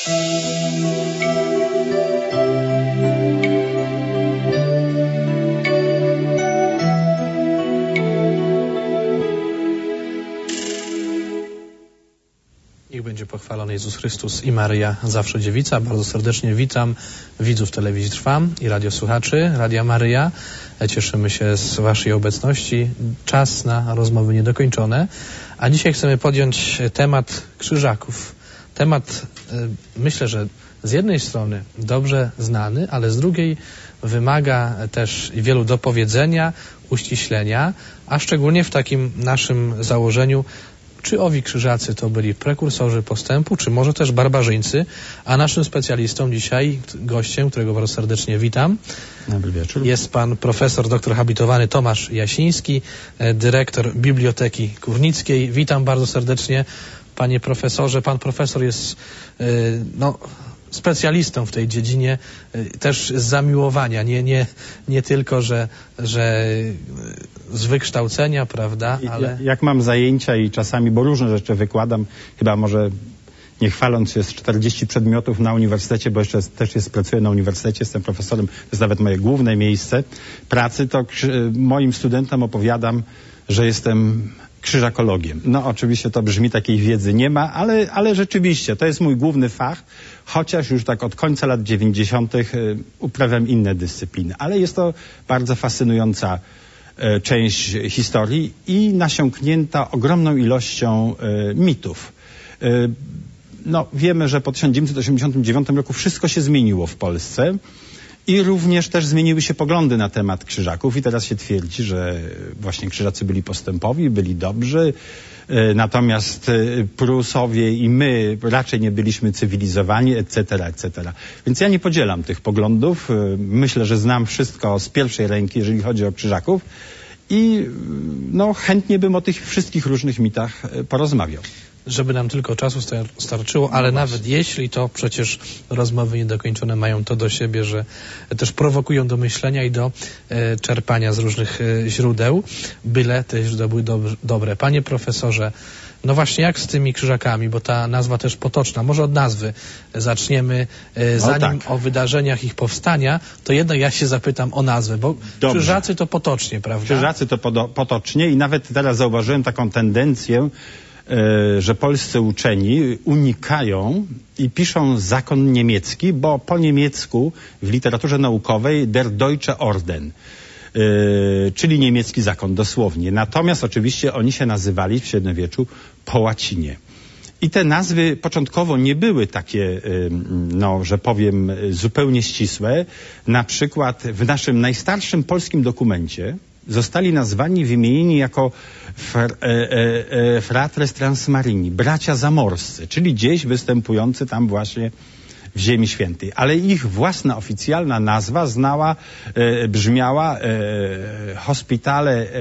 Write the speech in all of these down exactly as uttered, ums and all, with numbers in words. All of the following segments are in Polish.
Niech będzie pochwalony Jezus Chrystus i Maryja, zawsze dziewica. Bardzo serdecznie witam widzów Telewizji Trwam i radiosłuchaczy Radia Maryja. Cieszymy się z waszej obecności. Czas na rozmowy niedokończone. A dzisiaj chcemy podjąć temat krzyżaków. Temat, myślę, że z jednej strony dobrze znany, ale z drugiej wymaga też wielu dopowiedzenia, uściślenia, a szczególnie w takim naszym założeniu, czy owi krzyżacy to byli prekursorzy postępu, czy może też barbarzyńcy, a naszym specjalistą dzisiaj, gościem, którego bardzo serdecznie witam, Dobry wieczór. Jest pan profesor, doktor habilitowany Tomasz Jasiński, dyrektor Biblioteki Kurnickiej. Witam bardzo serdecznie, panie profesorze. Pan profesor jest no, specjalistą w tej dziedzinie, też z zamiłowania, nie, nie, nie tylko, że, że z wykształcenia, prawda, ale... Jak mam zajęcia i czasami, bo różne rzeczy wykładam, chyba może nie chwaląc się, z czterdziestu przedmiotów na uniwersytecie, bo jeszcze też jest, pracuję na uniwersytecie, jestem profesorem, to jest nawet moje główne miejsce pracy, to moim studentom opowiadam, że jestem krzyżakologiem. No oczywiście to brzmi, takiej wiedzy nie ma, ale, ale rzeczywiście to jest mój główny fach, chociaż już tak od końca lat dziewięćdziesiątych uprawiam inne dyscypliny. Ale jest to bardzo fascynująca e, część historii i nasiąknięta ogromną ilością e, mitów. E, no wiemy, że po tysiąc dziewięćset osiemdziesiątym dziewiątym roku wszystko się zmieniło w Polsce. I również też zmieniły się poglądy na temat krzyżaków i teraz się twierdzi, że właśnie krzyżacy byli postępowi, byli dobrzy, natomiast Prusowie i my raczej nie byliśmy cywilizowani, et cetera, et cetera. Więc ja nie podzielam tych poglądów. Myślę, że znam wszystko z pierwszej ręki, jeżeli chodzi o krzyżaków i no, chętnie bym o tych wszystkich różnych mitach porozmawiał. Żeby nam tylko czasu starczyło, ale no nawet jeśli, to przecież rozmowy niedokończone mają to do siebie, że też prowokują do myślenia i do e, czerpania z różnych e, źródeł, byle te źródła były do, dobre. Panie profesorze, no właśnie jak z tymi krzyżakami, bo ta nazwa też potoczna, może od nazwy zaczniemy, e, zanim no tak. o wydarzeniach ich powstania, to jednak ja się zapytam o nazwę, bo Dobrze. Krzyżacy to potocznie, prawda? Krzyżacy to podo- potocznie i nawet teraz zauważyłem taką tendencję, że polscy uczeni unikają i piszą zakon niemiecki, bo po niemiecku w literaturze naukowej der Deutsche Orden, czyli niemiecki zakon dosłownie. Natomiast oczywiście oni się nazywali w średniowieczu po łacinie. I te nazwy początkowo nie były takie, no, że powiem, zupełnie ścisłe. Na przykład w naszym najstarszym polskim dokumencie zostali nazwani, wymienieni jako fr, e, e, fratres transmarini, bracia zamorscy, czyli gdzieś występujący tam właśnie w Ziemi Świętej. Ale ich własna oficjalna nazwa znała, e, brzmiała e, hospitale e,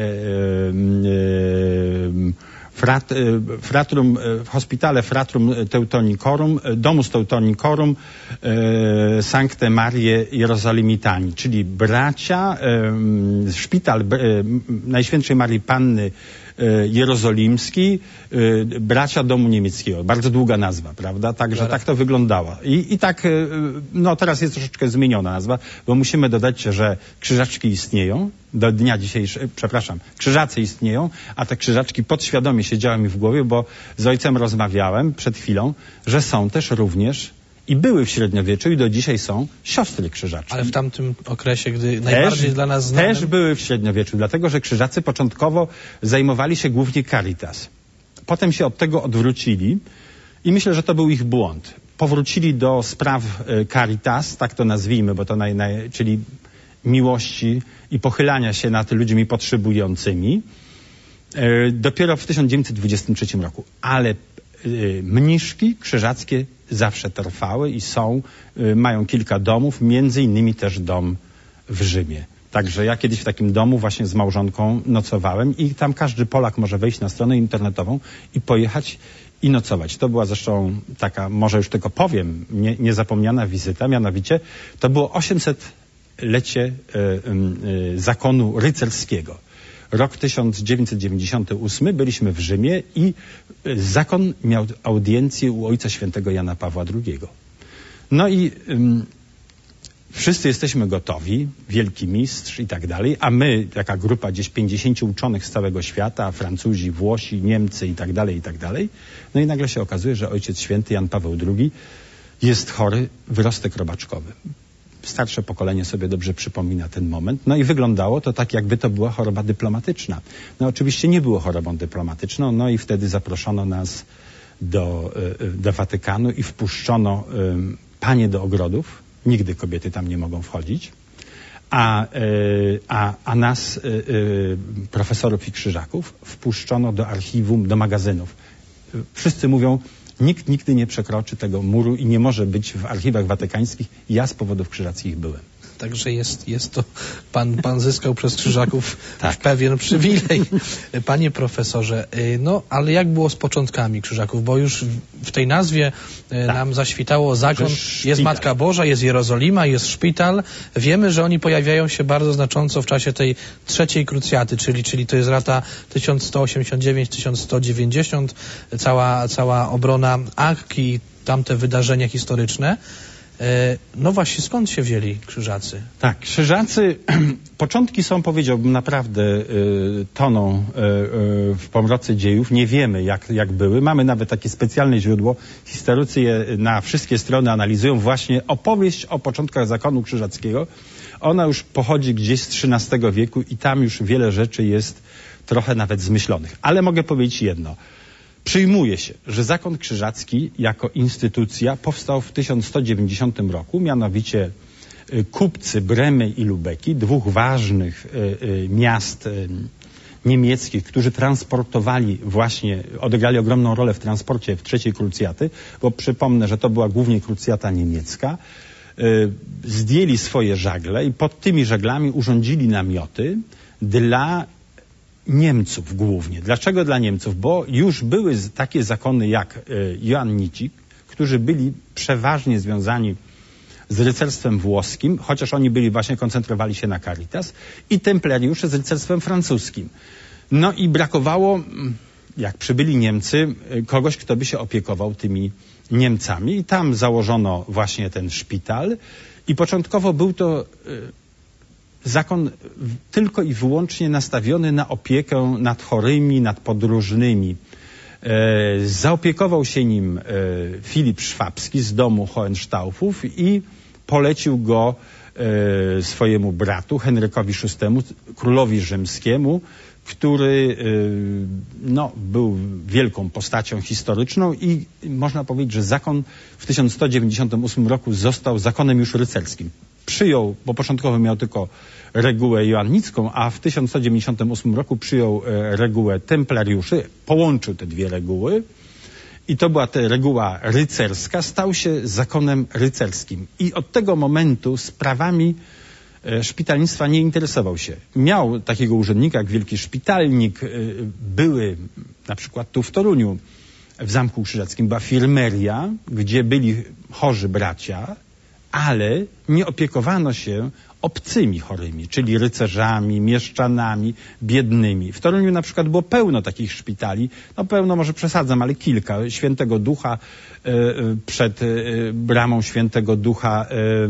e, Frat, fratrum, hospitale Fratrum Teutonicorum, Domus Teutonicorum, e, Sancte Mariae Jerozolimitani, czyli bracia, e, szpital e, Najświętszej Marii Panny e, Jerozolimski, e, bracia domu niemieckiego. Bardzo długa nazwa, prawda? Także tak to wyglądało. I, i tak, e, no teraz jest troszeczkę zmieniona nazwa, bo musimy dodać, że krzyżaczki istnieją. Do dnia dzisiejszego, przepraszam, krzyżacy istnieją, a te krzyżaczki podświadomie siedziały mi w głowie, bo z ojcem rozmawiałem przed chwilą, że są też również i były w średniowieczu i do dzisiaj są siostry krzyżaczki. Ale w tamtym okresie, gdy najbardziej też, dla nas znanym... Też były w średniowieczu, dlatego że krzyżacy początkowo zajmowali się głównie caritas. Potem się od tego odwrócili i myślę, że to był ich błąd. Powrócili do spraw caritas, tak to nazwijmy, bo to naj, naj, czyli miłości i pochylania się nad ludźmi potrzebującymi e, dopiero w tysiąc dziewięćset dwudziestym trzecim roku. Ale e, mniszki krzyżackie zawsze trwały i są, e, mają kilka domów, między innymi też dom w Rzymie. Także ja kiedyś w takim domu właśnie z małżonką nocowałem i tam każdy Polak może wejść na stronę internetową i pojechać i nocować. To była zresztą taka, może już tylko powiem, nie, niezapomniana wizyta, mianowicie to było osiemset lecie e, e, zakonu rycerskiego. Rok tysiąc dziewięćset dziewięćdziesiąty ósmy, byliśmy w Rzymie i zakon miał audiencję u Ojca Świętego Jana Pawła drugiego. No i ym, wszyscy jesteśmy gotowi, wielki mistrz i tak dalej, a my, taka grupa gdzieś pięćdziesięciu uczonych z całego świata, Francuzi, Włosi, Niemcy i tak dalej, i tak dalej. No i nagle się okazuje, że Ojciec Święty Jan Paweł drugi jest chory, wyrostek robaczkowy. Starsze pokolenie sobie dobrze przypomina ten moment. No i wyglądało to tak, jakby to była choroba dyplomatyczna. No oczywiście nie było chorobą dyplomatyczną, no i wtedy zaproszono nas do, do Watykanu i wpuszczono um, panie do ogrodów. Nigdy kobiety tam nie mogą wchodzić. A, a, a nas, profesorów i krzyżaków, wpuszczono do archiwum, do magazynów. Wszyscy mówią, nikt nigdy nie przekroczy tego muru i nie może być w archiwach watykańskich. Ja z powodów krzyżackich byłem. Także jest, jest to, pan, pan zyskał przez krzyżaków tak. pewien przywilej. Panie profesorze, no ale jak było z początkami krzyżaków? Bo już w tej nazwie tak. nam zaświtało zakon, jest Matka Boża, jest Jerozolima, jest szpital. Wiemy, że oni pojawiają się bardzo znacząco w czasie tej trzeciej krucjaty, czyli, czyli to jest lata tysiąc sto osiemdziesiąt dziewięć do tysiąc sto dziewięćdziesiąt, cała, cała obrona Akki, tamte wydarzenia historyczne. No właśnie, skąd się wzięli krzyżacy? Tak, krzyżacy, początki są, powiedziałbym, naprawdę y, toną y, y, w pomroce dziejów. Nie wiemy, jak, jak były. Mamy nawet takie specjalne źródło. Historycy je na wszystkie strony analizują. Właśnie opowieść o początkach zakonu krzyżackiego. Ona już pochodzi gdzieś z trzynastego wieku i tam już wiele rzeczy jest trochę nawet zmyślonych. Ale mogę powiedzieć jedno. Przyjmuje się, że zakon krzyżacki jako instytucja powstał w tysiąc sto dziewięćdziesiątym roku, mianowicie kupcy Bremy i Lubeki, dwóch ważnych y, y, miast y, niemieckich, którzy transportowali właśnie, odegrali ogromną rolę w transporcie w trzeciej krucjaty, bo przypomnę, że to była głównie krucjata niemiecka, y, zdjęli swoje żagle i pod tymi żaglami urządzili namioty dla Niemców głównie. Dlaczego dla Niemców? Bo już były takie zakony jak Joannici, którzy byli przeważnie związani z rycerstwem włoskim, chociaż oni byli właśnie, koncentrowali się na Caritas, i templariusze z rycerstwem francuskim. No i brakowało, jak przybyli Niemcy, kogoś, kto by się opiekował tymi Niemcami. I tam założono właśnie ten szpital i początkowo był to zakon tylko i wyłącznie nastawiony na opiekę nad chorymi, nad podróżnymi. E, zaopiekował się nim e, Filip Szwabski z domu Hohenstaufów i polecił go e, swojemu bratu Henrykowi szóstemu, królowi rzymskiemu, który e, no, był wielką postacią historyczną i można powiedzieć, że zakon w tysiąc sto dziewięćdziesiątym ósmym roku został zakonem już rycerskim. Przyjął, bo początkowo miał tylko regułę joannicką, a w tysiąc sto dziewięćdziesiątym ósmym roku przyjął e, regułę templariuszy, połączył te dwie reguły i to była ta reguła rycerska, stał się zakonem rycerskim. I od tego momentu sprawami e, szpitalnictwa nie interesował się. Miał takiego urzędnika jak wielki szpitalnik, e, były na przykład tu w Toruniu, w Zamku Krzyżackim była firmeria, gdzie byli chorzy bracia, ale nie opiekowano się obcymi chorymi, czyli rycerzami, mieszczanami, biednymi. W Toruniu na przykład było pełno takich szpitali, no pełno może przesadzam, ale kilka. Świętego Ducha, y, przed y, bramą Świętego Ducha,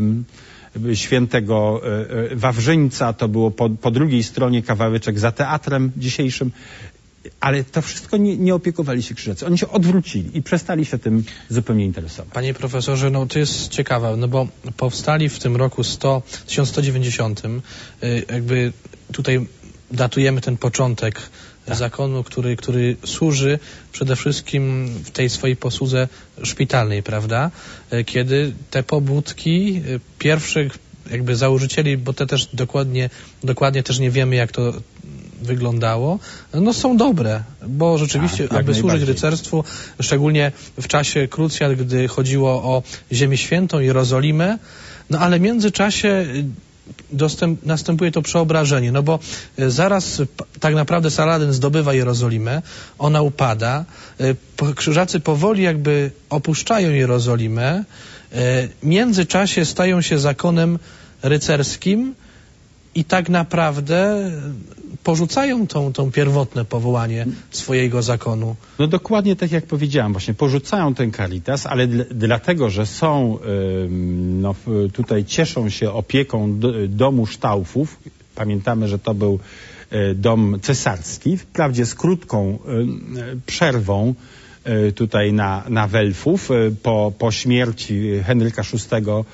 y, Świętego y, Wawrzyńca, to było po, po drugiej stronie kawałeczek za teatrem dzisiejszym. Ale to wszystko nie, nie opiekowali się krzyżacy. Oni się odwrócili i przestali się tym zupełnie interesować. Panie profesorze, no to jest ciekawe, no bo powstali w tym roku tysiąc sto dziewięćdziesiątym, jakby tutaj datujemy ten początek tak. zakonu, który, który służy przede wszystkim w tej swojej posłudze szpitalnej, prawda? Kiedy te pobudki pierwszych jakby założycieli, bo te też dokładnie, dokładnie też nie wiemy, jak to wyglądało, no są dobre, bo rzeczywiście, tak, aby służyć rycerstwu, szczególnie w czasie krucjat, gdy chodziło o Ziemię Świętą, Jerozolimę, no ale w międzyczasie dostęp, następuje to przeobrażenie, no bo zaraz tak naprawdę Saladyn zdobywa Jerozolimę, ona upada, krzyżacy powoli jakby opuszczają Jerozolimę, w międzyczasie stają się zakonem rycerskim i tak naprawdę porzucają tą, tą pierwotne powołanie swojego zakonu. No dokładnie tak jak powiedziałem, właśnie porzucają ten Caritas, ale dl dlatego, że są, no, tutaj cieszą się opieką do, domu Sztaufów. Pamiętamy, że to był dom cesarski, wprawdzie z krótką przerwą tutaj na, na Welfów po, po śmierci Henryka szóstego,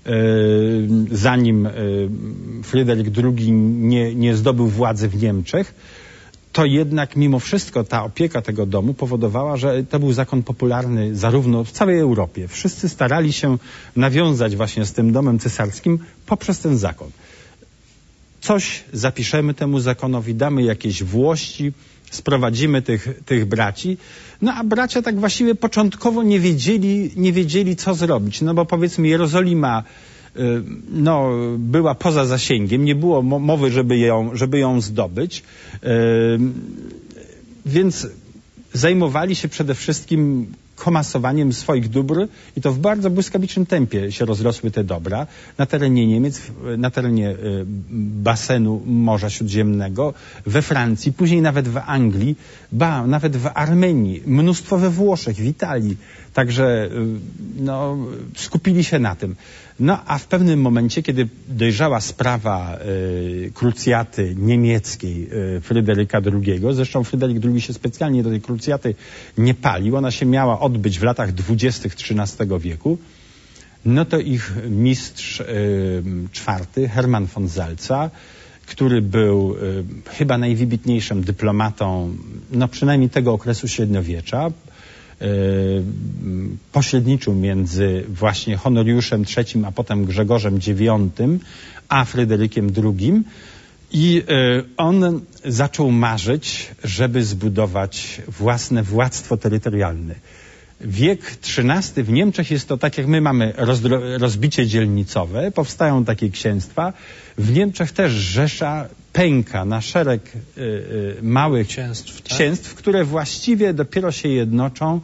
zanim Fryderyk drugi nie, nie zdobył władzy w Niemczech, to jednak mimo wszystko ta opieka tego domu powodowała, że to był zakon popularny zarówno w całej Europie. Wszyscy starali się nawiązać właśnie z tym domem cesarskim poprzez ten zakon. Coś zapiszemy temu zakonowi, damy jakieś włości, sprowadzimy tych, tych braci. No a bracia tak właściwie początkowo nie wiedzieli, nie wiedzieli co zrobić. No bo powiedzmy Jerozolima y, no, była poza zasięgiem, nie było mowy, żeby ją, żeby ją zdobyć. Y, więc zajmowali się przede wszystkim komasowaniem swoich dóbr i to w bardzo błyskawicznym tempie się rozrosły te dobra na terenie Niemiec, na terenie y, basenu Morza Śródziemnego, we Francji, później nawet w Anglii, ba, nawet w Armenii, mnóstwo we Włoszech, w Italii. Także y, no, skupili się na tym. No a w pewnym momencie, kiedy dojrzała sprawa y, krucjaty niemieckiej y, Fryderyka drugiego, zresztą Fryderyk drugi się specjalnie do tej krucjaty nie palił, ona się miała odbyć w latach dwudziestych trzynastego wieku, no to ich mistrz y, czwarty, Hermann von Salza, który był y, chyba najwybitniejszym dyplomatą, no przynajmniej tego okresu średniowiecza, pośredniczył między właśnie Honoriuszem trzecim, a potem Grzegorzem dziewiątym, a Fryderykiem drugim. I on zaczął marzyć, żeby zbudować własne władztwo terytorialne. Wiek trzynasty w Niemczech jest to tak, jak my mamy rozbicie dzielnicowe, powstają takie księstwa. W Niemczech też Rzesza pęka na szereg y, y, małych księstw, tak? księstw, które właściwie dopiero się jednoczą.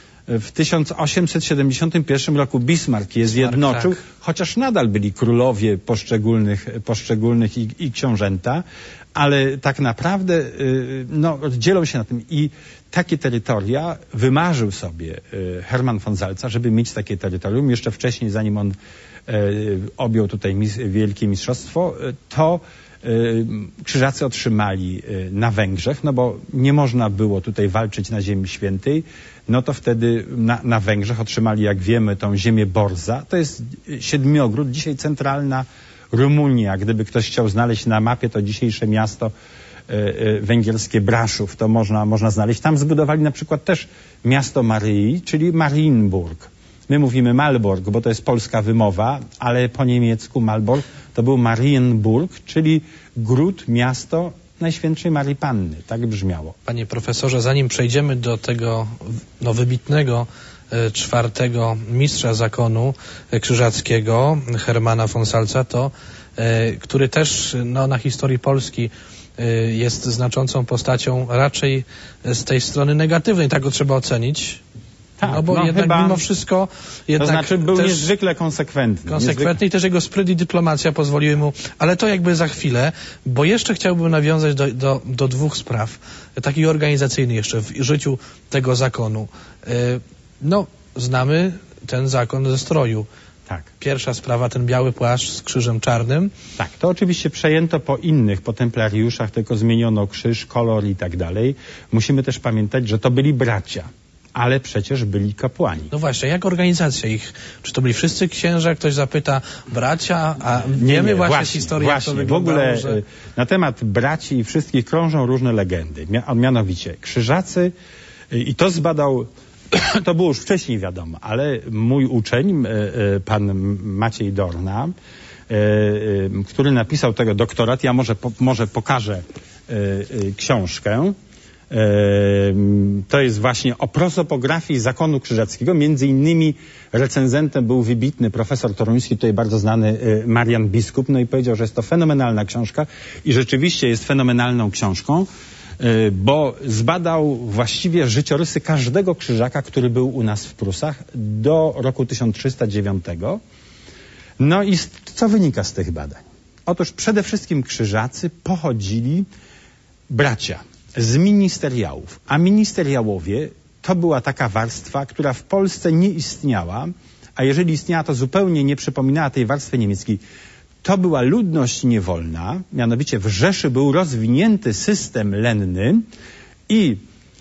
W tysiąc osiemset siedemdziesiątym pierwszym roku Bismarck je zjednoczył, tak. Chociaż nadal byli królowie poszczególnych, poszczególnych i, i książęta, ale tak naprawdę y, no, dzielą się na tym. I takie terytoria wymarzył sobie y, Hermann von Salza, żeby mieć takie terytorium. Jeszcze wcześniej, zanim on y, objął tutaj mis wielkie mistrzostwo, y, to Krzyżacy otrzymali na Węgrzech, no bo nie można było tutaj walczyć na Ziemi Świętej, no to wtedy na, na Węgrzech otrzymali, jak wiemy, tą ziemię Borza. To jest Siedmiogród, dzisiaj centralna Rumunia. Gdyby ktoś chciał znaleźć na mapie to dzisiejsze miasto y, y, węgierskie Braszów, to można, można znaleźć. Tam zbudowali na przykład też miasto Maryi, czyli Marienburg. My mówimy Malbork, bo to jest polska wymowa, ale po niemiecku Malbork to był Marienburg, czyli gród, miasto Najświętszej Marii Panny. Tak brzmiało. Panie profesorze, zanim przejdziemy do tego no, wybitnego e, czwartego mistrza zakonu e, krzyżackiego, Hermana von Salza, to, e, który też no, na historii Polski e, jest znaczącą postacią raczej z tej strony negatywnej. Tak go trzeba ocenić. Tak, no bo no jednak chyba, mimo wszystko... Jednak to znaczy był niezwykle konsekwentny. Konsekwentny niezwykle... i też jego spryt i dyplomacja pozwoliły mu... Ale to jakby za chwilę, bo jeszcze chciałbym nawiązać do, do, do dwóch spraw, takich organizacyjnych jeszcze w życiu tego zakonu. No, znamy ten zakon ze stroju. Tak. Pierwsza sprawa, ten biały płaszcz z krzyżem czarnym. Tak, to oczywiście przejęto po innych, po templariuszach, tylko zmieniono krzyż, kolor i tak dalej. Musimy też pamiętać, że to byli bracia. Ale przecież byli kapłani. No właśnie, jak organizacja ich? Czy to byli wszyscy księża? Ktoś zapyta bracia, a nie, wiemy nie, właśnie, właśnie historię, właśnie. jak to w ogóle że... na temat braci i wszystkich krążą różne legendy. Mianowicie Krzyżacy, i to zbadał, to było już wcześniej wiadomo, ale mój uczeń, pan Maciej Dorna, który napisał tego doktorat, ja może, może pokażę książkę. To jest właśnie o prosopografii zakonu krzyżackiego. Między innymi recenzentem był wybitny profesor toruński, tutaj bardzo znany Marian Biskup, no i powiedział, że jest to fenomenalna książka i rzeczywiście jest fenomenalną książką, bo zbadał właściwie życiorysy każdego krzyżaka, który był u nas w Prusach do roku tysiąc trzysta dziewiątego. No i co wynika z tych badań? Otóż przede wszystkim krzyżacy pochodzili bracia z ministeriałów, a ministeriałowie to była taka warstwa, która w Polsce nie istniała, a jeżeli istniała, to zupełnie nie przypominała tej warstwy niemieckiej. To była ludność niewolna, mianowicie w Rzeszy był rozwinięty system lenny i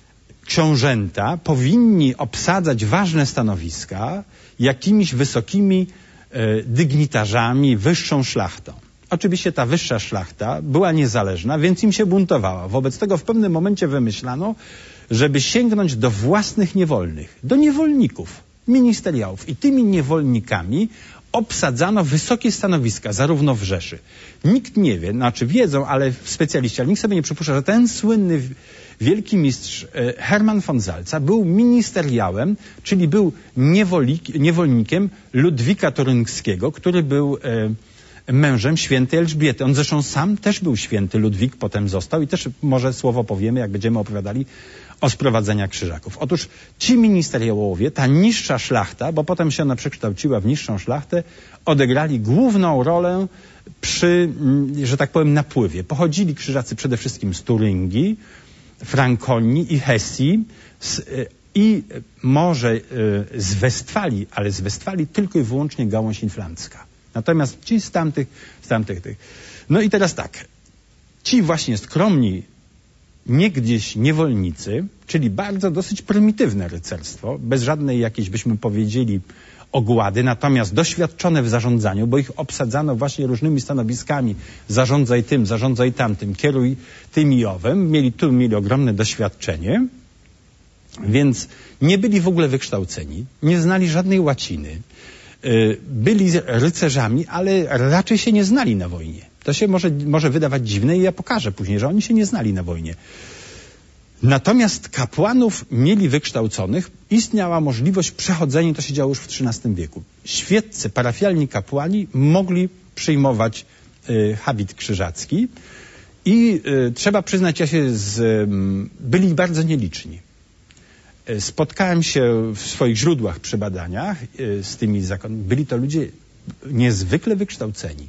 książęta powinni obsadzać ważne stanowiska jakimiś wysokimi e, dygnitarzami, wyższą szlachtą. Oczywiście ta wyższa szlachta była niezależna, więc im się buntowała. Wobec tego w pewnym momencie wymyślano, żeby sięgnąć do własnych niewolnych, do niewolników, ministeriałów. I tymi niewolnikami obsadzano wysokie stanowiska, zarówno w Rzeszy. Nikt nie wie, znaczy wiedzą, ale specjaliści, ale nikt sobie nie przypuszcza, że ten słynny wielki mistrz Hermann von Salza był ministeriałem, czyli był niewolik, niewolnikiem Ludwika Toruńskiego, który był e, mężem świętej Elżbiety. On zresztą sam też był święty Ludwik, potem został i też może słowo powiemy, jak będziemy opowiadali o sprowadzeniach krzyżaków. Otóż ci ministeriałowie, ta niższa szlachta, bo potem się ona przekształciła w niższą szlachtę, odegrali główną rolę przy, że tak powiem, napływie. Pochodzili krzyżacy przede wszystkim z Turyngii, Frankonii i Hesji z, i może z Westfalii, ale z Westfalii tylko i wyłącznie gałąź inflancka. Natomiast ci z tamtych, z tamtych tych. No i teraz tak, ci właśnie skromni niegdyś niewolnicy, czyli bardzo dosyć prymitywne rycerstwo, bez żadnej jakiejś, byśmy powiedzieli, ogłady, natomiast doświadczone w zarządzaniu, bo ich obsadzano właśnie różnymi stanowiskami, zarządzaj tym, zarządzaj tamtym, kieruj tym i owym, mieli tu mieli ogromne doświadczenie, więc nie byli w ogóle wykształceni, nie znali żadnej łaciny, byli rycerzami, ale raczej się nie znali na wojnie. To się może, może wydawać dziwne i ja pokażę później, że oni się nie znali na wojnie. Natomiast kapłanów mieli wykształconych, istniała możliwość przechodzenia, to się działo już w trzynastym wieku. Świeccy, parafialni kapłani mogli przyjmować y, habit krzyżacki i y, trzeba przyznać, ja się z, y, byli bardzo nieliczni. Y, spotkałem się w swoich źródłach przy badaniach y, z tymi zakonami. Byli to ludzie niezwykle wykształceni.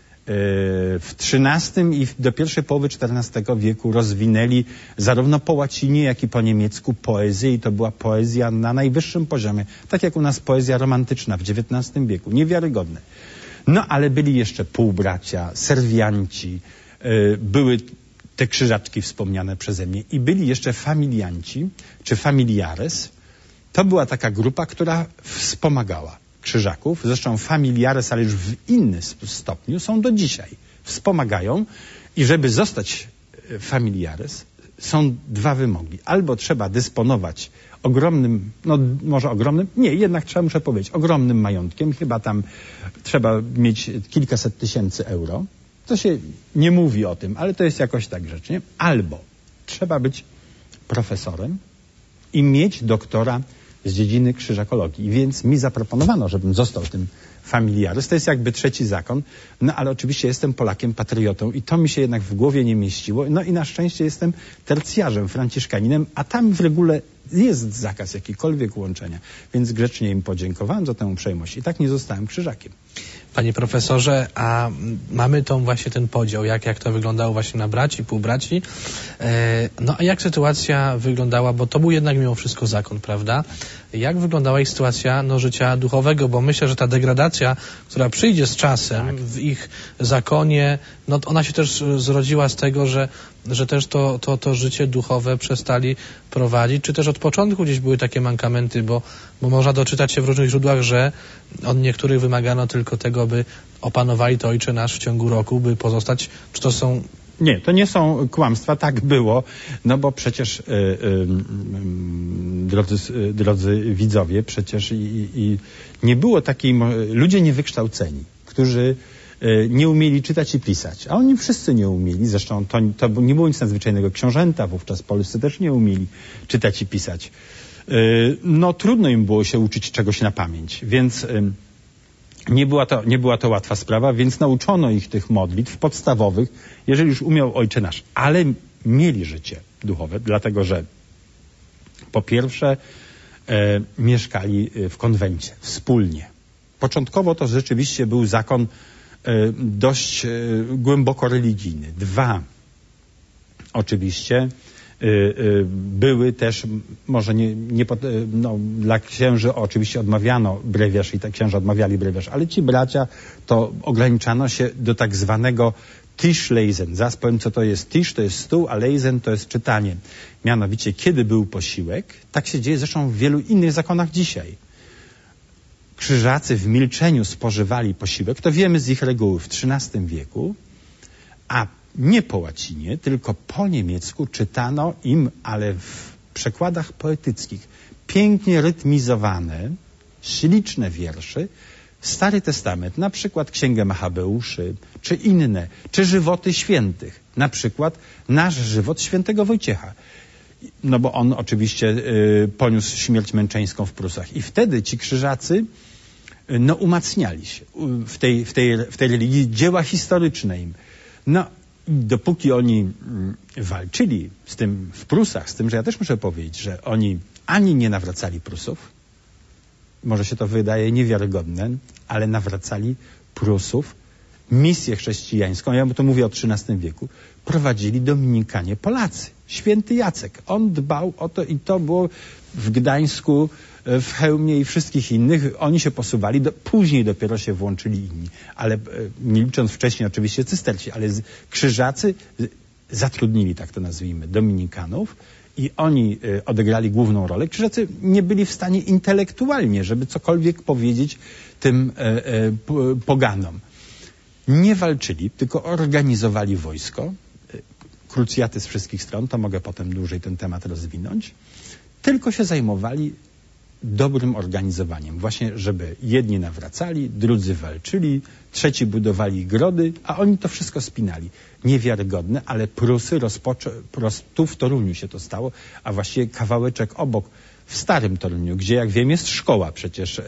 W trzynastym i do pierwszej połowy czternastego wieku rozwinęli zarówno po łacinie, jak i po niemiecku poezję i to była poezja na najwyższym poziomie. Tak jak u nas poezja romantyczna w dziewiętnastym wieku. Niewiarygodne. No ale byli jeszcze półbracia, serwianci, były te krzyżaczki wspomniane przeze mnie i byli jeszcze familianci, czy familiares. To była taka grupa, która wspomagała krzyżaków, zresztą familiares, ale już w innym stopniu, są do dzisiaj. Wspomagają i żeby zostać familiares, są dwa wymogi. Albo trzeba dysponować ogromnym, no może ogromnym, nie, jednak trzeba, muszę powiedzieć, ogromnym majątkiem, chyba tam trzeba mieć kilkaset tysięcy euro. To się nie mówi o tym, ale to jest jakoś tak grzecznie. Albo trzeba być profesorem i mieć doktora z dziedziny krzyżakologii. Więc mi zaproponowano, żebym został tym familiares. To jest jakby trzeci zakon. No ale oczywiście jestem Polakiem, patriotą i to mi się jednak w głowie nie mieściło. No i na szczęście jestem tercjarzem, franciszkaninem, a tam w regule jest zakaz jakikolwiek łączenia. Więc grzecznie im podziękowałem za tę uprzejmość i tak nie zostałem krzyżakiem. Panie profesorze, a mamy tą właśnie ten podział, jak, jak to wyglądało właśnie na braci, półbraci. E, no a jak sytuacja wyglądała, bo to był jednak mimo wszystko zakon, prawda? Jak wyglądała ich sytuacja no, życia duchowego, bo myślę, że ta degradacja, która przyjdzie z czasem tak. w ich zakonie, no ona się też zrodziła z tego, że, że też to, to, to życie duchowe przestali prowadzić, czy też od początku gdzieś były takie mankamenty, bo, bo można doczytać się w różnych źródłach, że od niektórych wymagano tylko tego, by opanowali to Ojcze Nasz w ciągu roku, by pozostać, czy to są... Nie, to nie są kłamstwa, tak było, no bo przecież, y, y, y, drodzy, y, drodzy widzowie, przecież i, i nie było takiej, ludzie niewykształceni, którzy y, nie umieli czytać i pisać, a oni wszyscy nie umieli, zresztą to, to nie było nic nadzwyczajnego, książęta wówczas polscy też nie umieli czytać i pisać. Y, no trudno im było się uczyć czegoś na pamięć, więc... Y, Nie była, to, nie była to łatwa sprawa, więc nauczono ich tych modlitw podstawowych, jeżeli już umiał Ojcze Nasz. Ale mieli życie duchowe, dlatego że po pierwsze e, mieszkali w konwencie, wspólnie. Początkowo to rzeczywiście był zakon e, dość e, głęboko religijny. Dwa, oczywiście y, y, były też, może nie, nie no, dla księży oczywiście odmawiano brewiarz i tak księża odmawiali brewiarz, ale ci bracia to ograniczano się do tak zwanego Tischlesen. Zaraz powiem, co to jest. Tisch to jest stół, a Lesen to jest czytanie. Mianowicie, kiedy był posiłek, tak się dzieje zresztą w wielu innych zakonach dzisiaj. Krzyżacy w milczeniu spożywali posiłek, to wiemy z ich reguły w trzynastym wieku, a nie po łacinie, tylko po niemiecku czytano im, ale w przekładach poetyckich, pięknie rytmizowane, śliczne wiersze, Stary Testament, na przykład Księgę Machabeuszy, czy inne, czy żywoty świętych, na przykład nasz żywot świętego Wojciecha. No bo on oczywiście y, poniósł śmierć męczeńską w Prusach. I wtedy ci krzyżacy y, no, umacniali się w tej, w, tej, w tej religii, dzieła historyczne im. No, dopóki oni y, walczyli z tym w Prusach, z tym, że ja też muszę powiedzieć, że oni ani nie nawracali Prusów, może się to wydaje niewiarygodne, ale nawracali Prusów, misję chrześcijańską, ja to mówię o trzynastym wieku, prowadzili Dominikanie Polacy. Święty Jacek. On dbał o to i to było w Gdańsku, w Chełmie i wszystkich innych. Oni się posuwali, do, później dopiero się włączyli inni. Ale nie licząc wcześniej oczywiście cysterci, ale z, krzyżacy zatrudnili, tak to nazwijmy, Dominikanów i oni y, odegrali główną rolę. Krzyżacy nie byli w stanie intelektualnie, żeby cokolwiek powiedzieć tym y, y, poganom. Nie walczyli, tylko organizowali wojsko. Krucjaty z wszystkich stron, to mogę potem dłużej ten temat rozwinąć. Tylko się zajmowali dobrym organizowaniem. Właśnie, żeby jedni nawracali, drudzy walczyli, trzeci budowali grody, a oni to wszystko spinali. Niewiarygodne, ale Prusy rozpoczęły, tu w Toruniu się to stało, a właściwie kawałeczek obok, w Starym Toruniu, gdzie jak wiem jest szkoła przecież e,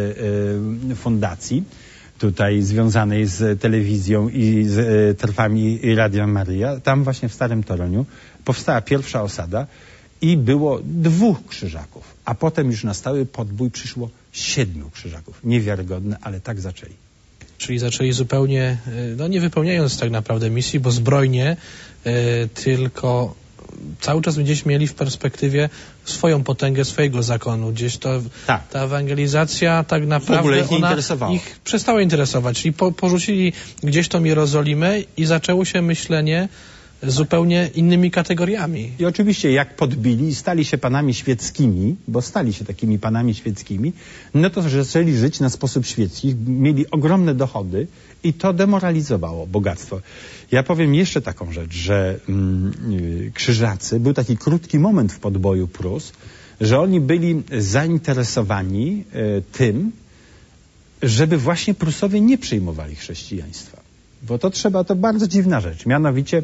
e, fundacji, tutaj związanej z telewizją i z e, trwami i Radia Maryja. Tam właśnie w Starym Toruniu powstała pierwsza osada i było dwóch krzyżaków, a potem już na stały podbój przyszło siedmiu krzyżaków. Niewiarygodne, ale tak zaczęli. Czyli zaczęli zupełnie, no nie wypełniając tak naprawdę misji, bo zbrojnie, y, tylko cały czas gdzieś mieli w perspektywie swoją potęgę swojego zakonu. Gdzieś to, tak. Ta ewangelizacja tak naprawdę w ogóle ich nie ona interesowała. Ich przestała interesować. Czyli po, porzucili gdzieś tą Jerozolimę i zaczęło się myślenie zupełnie innymi kategoriami. I oczywiście jak podbili i stali się panami świeckimi, bo stali się takimi panami świeckimi, no to zaczęli żyć na sposób świecki, mieli ogromne dochody i to demoralizowało bogactwo. Ja powiem jeszcze taką rzecz, że mm, krzyżacy, był taki krótki moment w podboju Prus, że oni byli zainteresowani e, tym, żeby właśnie Prusowie nie przyjmowali chrześcijaństwa. Bo to trzeba, to bardzo dziwna rzecz. Mianowicie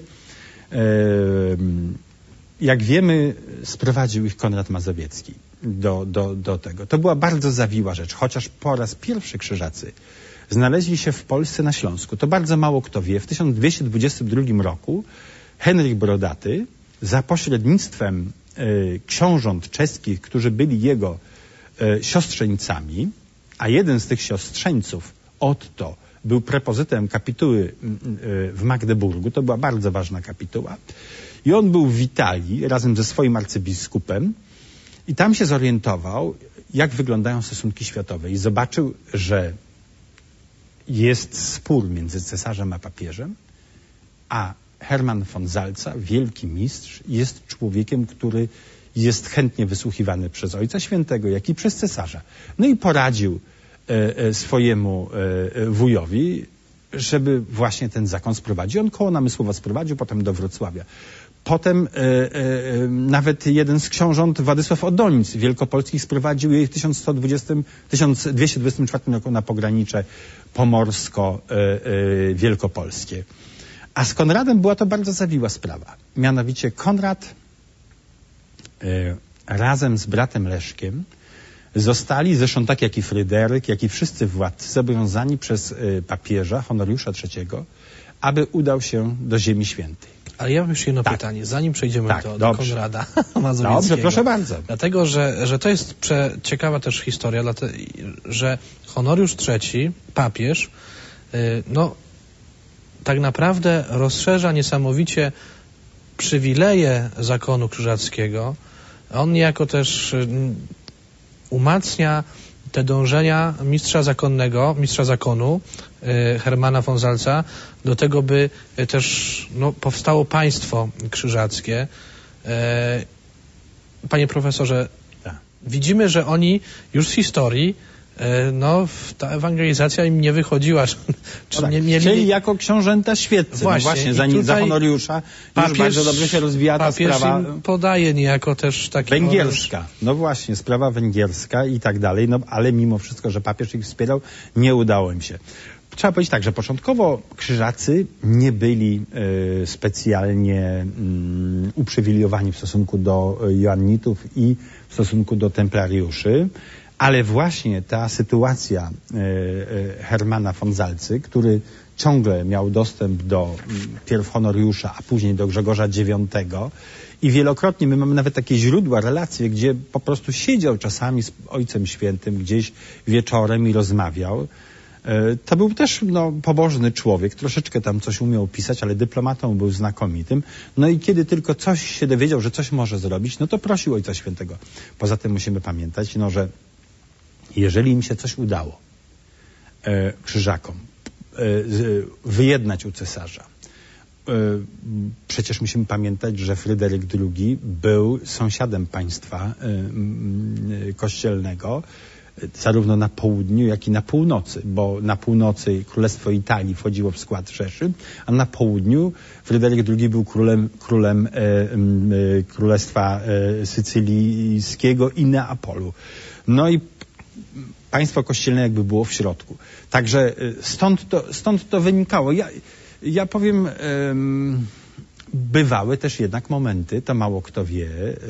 jak wiemy, sprowadził ich Konrad Mazowiecki do, do, do tego. To była bardzo zawiła rzecz, chociaż po raz pierwszy krzyżacy znaleźli się w Polsce na Śląsku. To bardzo mało kto wie. W tysiąc dwieście dwudziestym drugim roku Henryk Brodaty za pośrednictwem y, książąt czeskich, którzy byli jego y, siostrzeńcami, a jeden z tych siostrzeńców, Otto, był prepozytem kapituły w Magdeburgu. To była bardzo ważna kapituła. I on był w Italii razem ze swoim arcybiskupem i tam się zorientował, jak wyglądają stosunki światowe. I zobaczył, że jest spór między cesarzem a papieżem, a Hermann von Salza, wielki mistrz, jest człowiekiem, który jest chętnie wysłuchiwany przez Ojca Świętego, jak i przez cesarza. No i poradził swojemu wujowi, żeby właśnie ten zakon sprowadził. On koło Namysłowa sprowadził, potem do Wrocławia. Potem e, e, nawet jeden z książąt, Władysław Odonic, wielkopolskich, sprowadził jej w tysiąc dwieście dwudziestym czwartym roku na pogranicze pomorsko-wielkopolskie. A z Konradem była to bardzo zawiła sprawa. Mianowicie Konrad e, razem z bratem Leszkiem zostali, zresztą tak jak i Fryderyk, jak i wszyscy władcy, zobowiązani przez y, papieża Honoriusza trzeciego, aby udał się do Ziemi Świętej. Ale ja mam jeszcze jedno tak. pytanie, zanim przejdziemy tak, do, do Konrada Mazowieckiego. Dobrze, proszę bardzo. Dlatego, że, że to jest prze, ciekawa też historia, dlatego, że Honoriusz trzeci, papież, y, no tak naprawdę rozszerza niesamowicie przywileje zakonu krzyżackiego, on niejako też umacnia te dążenia mistrza zakonnego, mistrza zakonu Hermana von Salza do tego, by też no, powstało państwo krzyżackie. Panie profesorze, tak. Widzimy, że oni już z historii no, ta ewangelizacja im nie wychodziła. Czy no tak, nie mieli... Chcieli jako książęta świeccy. Właśnie, no właśnie za, za honoriusza papież, już bardzo dobrze się rozwija ta sprawa. Im podaje niejako też taki węgierska. honoriusz. No właśnie, sprawa węgierska i tak dalej, no ale mimo wszystko, że papież ich wspierał, nie udało im się. Trzeba powiedzieć tak, że początkowo krzyżacy nie byli y, specjalnie y, uprzywilejowani w stosunku do joannitów i w stosunku do templariuszy, ale właśnie ta sytuacja y, y, Hermana von Salzy, który ciągle miał dostęp do y, pierw honoriusza, a później do Grzegorza dziewiątego i wielokrotnie my mamy nawet takie źródła, relacje, gdzie po prostu siedział czasami z Ojcem Świętym gdzieś wieczorem i rozmawiał. To był też no, pobożny człowiek, troszeczkę tam coś umiał pisać, ale dyplomatą był znakomitym. No i kiedy tylko coś się dowiedział, że coś może zrobić, no to prosił Ojca Świętego. Poza tym musimy pamiętać, no, że jeżeli im się coś udało e, krzyżakom e, wyjednać u cesarza, e, przecież musimy pamiętać, że Fryderyk drugi był sąsiadem państwa e, kościelnego, zarówno na południu, jak i na północy, bo na północy Królestwo Italii wchodziło w skład Rzeszy, a na południu Fryderyk drugi był królem, królem e, e, Królestwa e, Sycylijskiego i Neapolu. No i państwo kościelne jakby było w środku. Także stąd to, stąd to wynikało. Ja, ja powiem... E, Bywały też jednak momenty, to mało kto wie,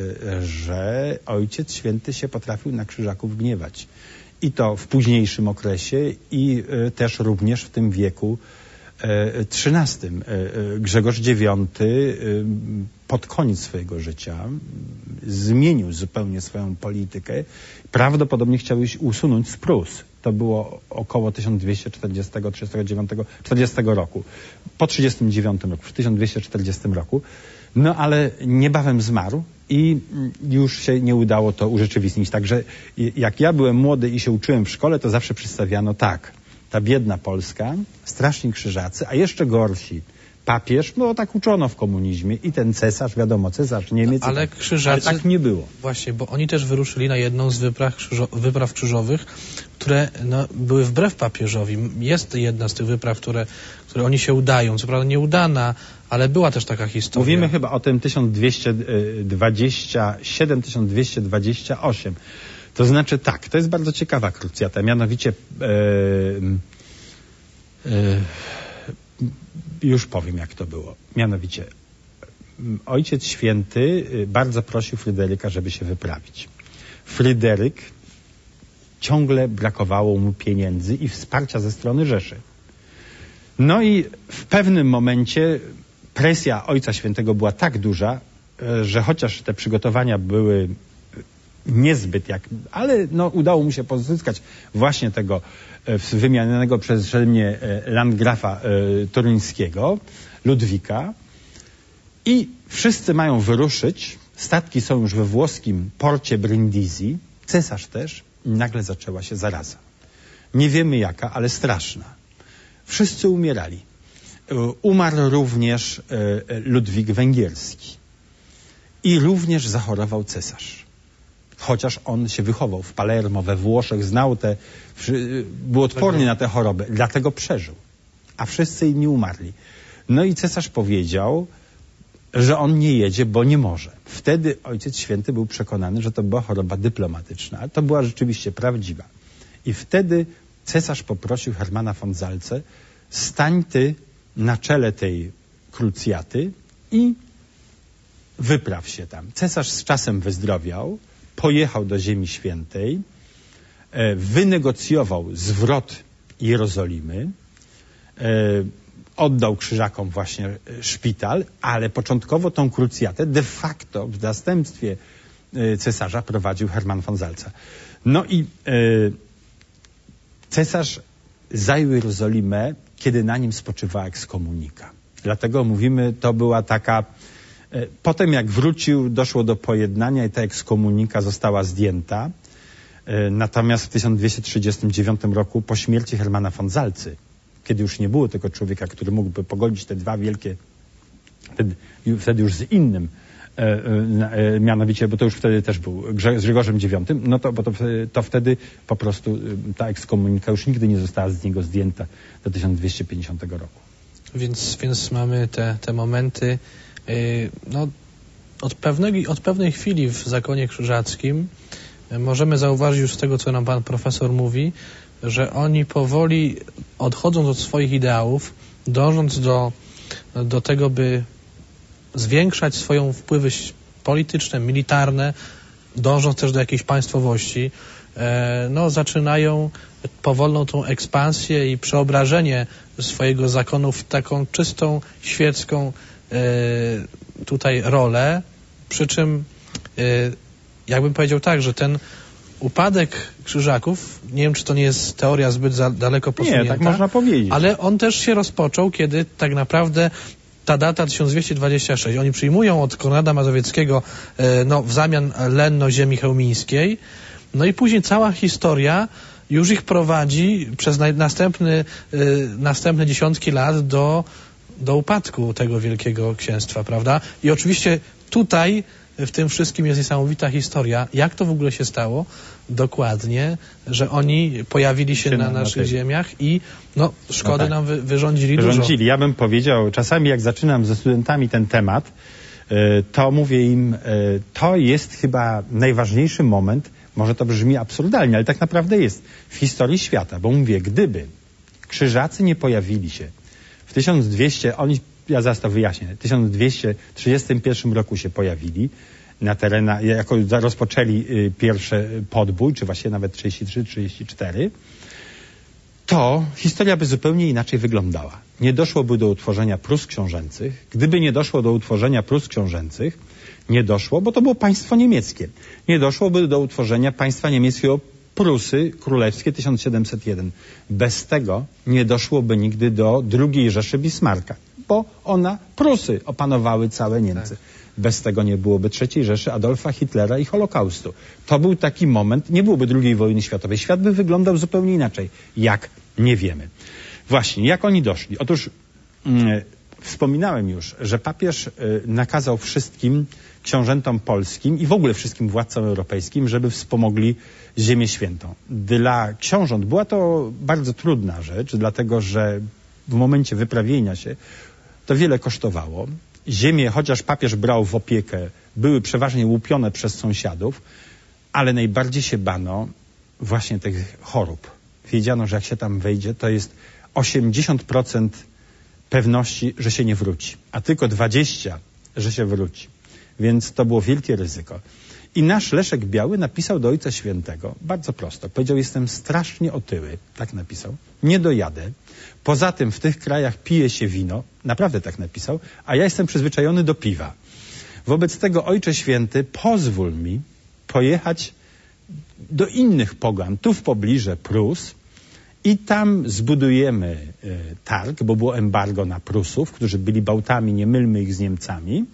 że Ojciec Święty się potrafił na krzyżaków gniewać. I to w późniejszym okresie i też również w tym wieku trzynastym. Grzegorz dziewiąty pod koniec swojego życia zmienił zupełnie swoją politykę. Prawdopodobnie chciał ich usunąć z Prus. To było około tysiąc dwieście czterdziestego, trzydziestego dziewiątego, czterdziestego roku. Po trzydziestym dziewiątym roku, w tysiąc dwieście czterdziestym roku. No ale niebawem zmarł i już się nie udało to urzeczywistnić. Także jak ja byłem młody i się uczyłem w szkole, to zawsze przedstawiano tak. Ta biedna Polska, straszni krzyżacy, a jeszcze gorsi papież, no tak uczono w komunizmie i ten cesarz, wiadomo, cesarz Niemiec, no, ale, krzyżacy, ale tak nie było. Właśnie, bo oni też wyruszyli na jedną z wypraw, krzyżo, wypraw krzyżowych, które no, były wbrew papieżowi. Jest jedna z tych wypraw, które, które oni się udają, co prawda nieudana, ale była też taka historia. Mówimy chyba o tym tysiąc dwieście dwadzieścia siedem, tysiąc dwieście dwadzieścia osiem. To znaczy tak, to jest bardzo ciekawa krucjata, mianowicie e, e, już powiem, jak to było. Mianowicie Ojciec Święty bardzo prosił Fryderyka, żeby się wyprawić. Fryderyk ciągle brakowało mu pieniędzy i wsparcia ze strony Rzeszy. No i w pewnym momencie presja Ojca Świętego była tak duża, że chociaż te przygotowania były niezbyt jak, ale no, udało mu się pozyskać właśnie tego wymienionego przeze mnie landgrafa toruńskiego, Ludwika, i wszyscy mają wyruszyć, statki są już we włoskim porcie Brindisi, cesarz też, i nagle zaczęła się zaraza. Nie wiemy jaka, ale straszna. Wszyscy umierali. Umarł również Ludwik Węgierski. I również zachorował cesarz. Chociaż on się wychował w Palermo, we Włoszech, znał te, był odporny na tę chorobę, dlatego przeżył. A wszyscy inni umarli. No i cesarz powiedział, że on nie jedzie, bo nie może. Wtedy Ojciec Święty był przekonany, że to była choroba dyplomatyczna, a to była rzeczywiście prawdziwa. I wtedy cesarz poprosił Hermana von Salzę, stań ty na czele tej krucjaty i wypraw się tam. Cesarz z czasem wyzdrowiał, pojechał do Ziemi Świętej, wynegocjował zwrot Jerozolimy, oddał krzyżakom właśnie szpital, ale początkowo tą krucjatę de facto w zastępstwie cesarza prowadził Hermann von Salza. No i cesarz zajął Jerozolimę, kiedy na nim spoczywała ekskomunika. Dlatego mówimy, to była taka Potem jak wrócił, doszło do pojednania i ta ekskomunika została zdjęta. Natomiast w tysiąc dwieście trzydziestym dziewiątym roku, po śmierci Hermana von Salzy, kiedy już nie było tego człowieka, który mógłby pogodzić te dwa wielkie, wtedy, wtedy już z innym, e, e, mianowicie, bo to już wtedy też był Grze, z Grzegorzem dziewiątym, no to, bo to, to wtedy po prostu ta ekskomunika już nigdy nie została z niego zdjęta do tysiąc dwieście pięćdziesiątego roku. Więc, więc mamy te, te momenty, yy, no, od, pewnej, od pewnej chwili w Zakonie Krzyżackim yy, możemy zauważyć już z tego, co nam pan profesor mówi, że oni powoli odchodząc od swoich ideałów, dążąc do, do tego, by zwiększać swoją wpływy polityczne, militarne, dążąc też do jakiejś państwowości, e, no, zaczynają powolną tą ekspansję i przeobrażenie swojego zakonu w taką czystą, świecką e, tutaj rolę, przy czym e, jakbym powiedział tak, że ten upadek Krzyżaków, nie wiem, czy to nie jest teoria zbyt za, daleko posunięta. Nie, tak można powiedzieć. Ale on też się rozpoczął, kiedy tak naprawdę ta data tysiąc dwieście dwadzieścia sześć, oni przyjmują od Konrada Mazowieckiego e, no, w zamian lenno ziemi chełmińskiej, no i później cała historia już ich prowadzi przez na, następny, e, następne dziesiątki lat do, do upadku tego wielkiego księstwa, prawda? I oczywiście tutaj w tym wszystkim jest niesamowita historia. Jak to w ogóle się stało? Dokładnie, że oni pojawili się na, na naszych na ziemiach i no, szkody no tak. nam wy, wyrządzili, wyrządzili dużo. Ja bym powiedział, czasami jak zaczynam ze studentami ten temat, to mówię im, to jest chyba najważniejszy moment, może to brzmi absurdalnie, ale tak naprawdę jest w historii świata, bo mówię, gdyby Krzyżacy nie pojawili się w tysiąc dwieście, oni ja zaraz to wyjaśnię, w tysiąc dwieście trzydziestym pierwszym roku się pojawili na terenach, jako rozpoczęli pierwszy podbój, czy właściwie nawet trzydzieści trzy trzydzieści cztery, to historia by zupełnie inaczej wyglądała. Nie doszłoby do utworzenia Prus książęcych. Gdyby nie doszło do utworzenia Prus książęcych, nie doszło, bo to było państwo niemieckie. Nie doszłoby do utworzenia państwa niemieckiego Prusy Królewskie tysiąc siedemset jeden. Bez tego nie doszłoby nigdy do drugiej Rzeszy Bismarcka, bo ona, Prusy, opanowały całe Niemcy. Tak. Bez tego nie byłoby trzeciej Rzeszy, Adolfa Hitlera i Holokaustu. To był taki moment, nie byłoby drugiej wojny światowej. Świat by wyglądał zupełnie inaczej. Jak? Nie wiemy. Właśnie, jak oni doszli? Otóż mm, wspominałem już, że papież y, nakazał wszystkim książętom polskim i w ogóle wszystkim władcom europejskim, żeby wspomogli Ziemię Świętą. Dla książąt była to bardzo trudna rzecz, dlatego że w momencie wyprawienia się to wiele kosztowało. Ziemie, chociaż papież brał w opiekę, były przeważnie łupione przez sąsiadów, ale najbardziej się bano właśnie tych chorób. Wiedziano, że jak się tam wejdzie, to jest osiemdziesiąt procent pewności, że się nie wróci, a tylko dwadzieścia procent, że się wróci. Więc to było wielkie ryzyko. I nasz Leszek Biały napisał do Ojca Świętego, bardzo prosto, powiedział, jestem strasznie otyły, tak napisał, nie dojadę. Poza tym w tych krajach pije się wino, naprawdę tak napisał, a ja jestem przyzwyczajony do piwa. Wobec tego, Ojcze Święty, pozwól mi pojechać do innych pogan, tu w pobliże Prus, i tam zbudujemy y, targ, bo było embargo na Prusów, którzy byli Bałtami, nie mylmy ich z Niemcami.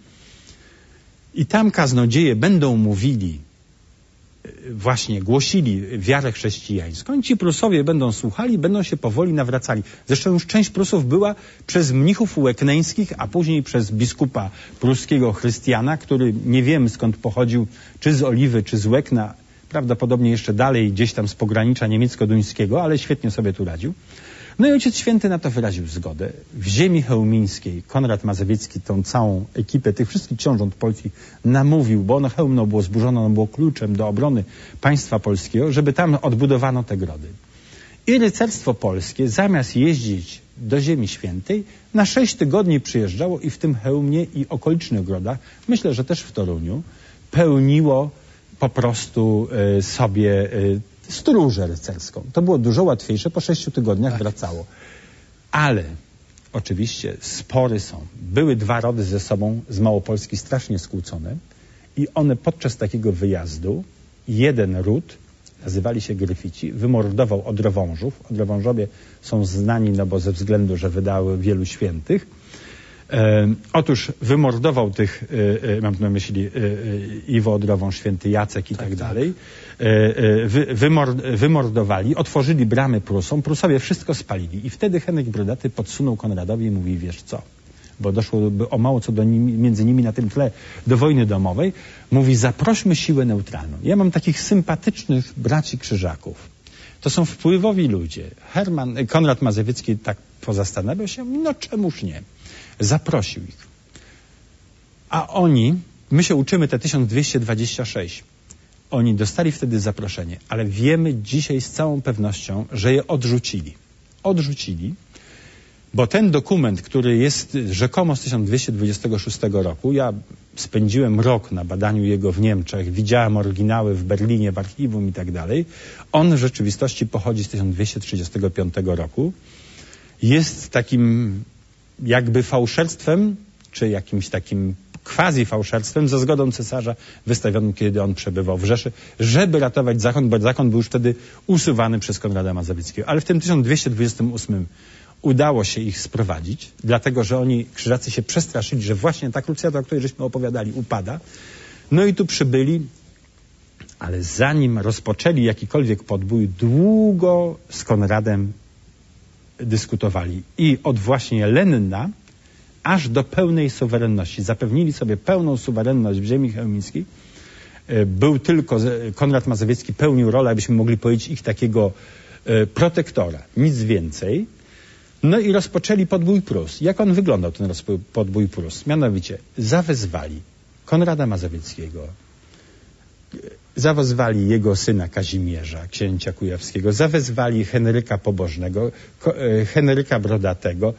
I tam kaznodzieje będą mówili, y, właśnie głosili wiarę chrześcijańską i ci Prusowie będą słuchali, będą się powoli nawracali. Zresztą już część Prusów była przez mnichów łekneńskich, a później przez biskupa pruskiego Chrystiana, który nie wiemy skąd pochodził, czy z Oliwy, czy z Łekna, prawdopodobnie jeszcze dalej, gdzieś tam z pogranicza niemiecko-duńskiego, ale świetnie sobie tu radził. No i Ojciec Święty na to wyraził zgodę. W ziemi chełmińskiej Konrad Mazowiecki tą całą ekipę tych wszystkich książąt polskich namówił, bo ono Chełmno było zburzone, ono było kluczem do obrony państwa polskiego, żeby tam odbudowano te grody. I rycerstwo polskie zamiast jeździć do Ziemi Świętej na sześć tygodni przyjeżdżało i w tym Chełmnie i okolicznych grodach, myślę, że też w Toruniu, pełniło po prostu y, sobie y, stróżę rycerską. To było dużo łatwiejsze, po sześciu tygodniach tak. wracało. Ale oczywiście spory są. Były dwa rody ze sobą z Małopolski strasznie skłócone i one podczas takiego wyjazdu, jeden ród, nazywali się Gryfici, wymordował Odrowążów. Odrowążowie są znani, no bo ze względu, że wydały wielu świętych. E, otóż wymordował tych, e, e, mam na myśli e, e, Iwo Odrową, święty Jacek i tak, tak dalej. E, e, wy, wymord, wymordowali, otworzyli bramy Prusom, Prusowie wszystko spalili. I wtedy Henryk Brodaty podsunął Konradowi i mówi, wiesz co, bo doszło o mało co do nimi, między nimi na tym tle do wojny domowej, mówi, zaprośmy siłę neutralną. Ja mam takich sympatycznych braci krzyżaków. To są wpływowi ludzie. Herman, Konrad Mazowiecki tak pozastanawiał się, no czemuż nie. Zaprosił ich. A oni, my się uczymy te tysiąc dwieście dwadzieścia sześć. Oni dostali wtedy zaproszenie, ale wiemy dzisiaj z całą pewnością, że je odrzucili. Odrzucili, bo ten dokument, który jest rzekomo z tysiąc dwieście dwudziestego szóstego roku, ja spędziłem rok na badaniu jego w Niemczech, widziałem oryginały w Berlinie, w archiwum i tak dalej, on w rzeczywistości pochodzi z tysiąc dwieście trzydziestego piątego roku. Jest takim jakby fałszerstwem, czy jakimś takim quasi-fałszerstwem za zgodą cesarza wystawionym, kiedy on przebywał w Rzeszy, żeby ratować zakon, bo zakon był już wtedy usuwany przez Konrada Mazowieckiego. Ale w tym tysiąc dwieście dwudziestym ósmym udało się ich sprowadzić, dlatego że oni, krzyżacy, się przestraszyli, że właśnie ta krucjata, o której żeśmy opowiadali, upada. No i tu przybyli, ale zanim rozpoczęli jakikolwiek podbój, długo z Konradem dyskutowali. I od właśnie Lenna aż do pełnej suwerenności. Zapewnili sobie pełną suwerenność w ziemi chełmińskiej. Był tylko, Konrad Mazowiecki pełnił rolę, abyśmy mogli powiedzieć, ich takiego protektora. Nic więcej. No i rozpoczęli podbój Prus. Jak on wyglądał, ten podbój Prus? Mianowicie zawezwali Konrada Mazowieckiego, zawezwali jego syna Kazimierza, księcia kujawskiego, zawezwali Henryka Pobożnego, Henryka Brodatego,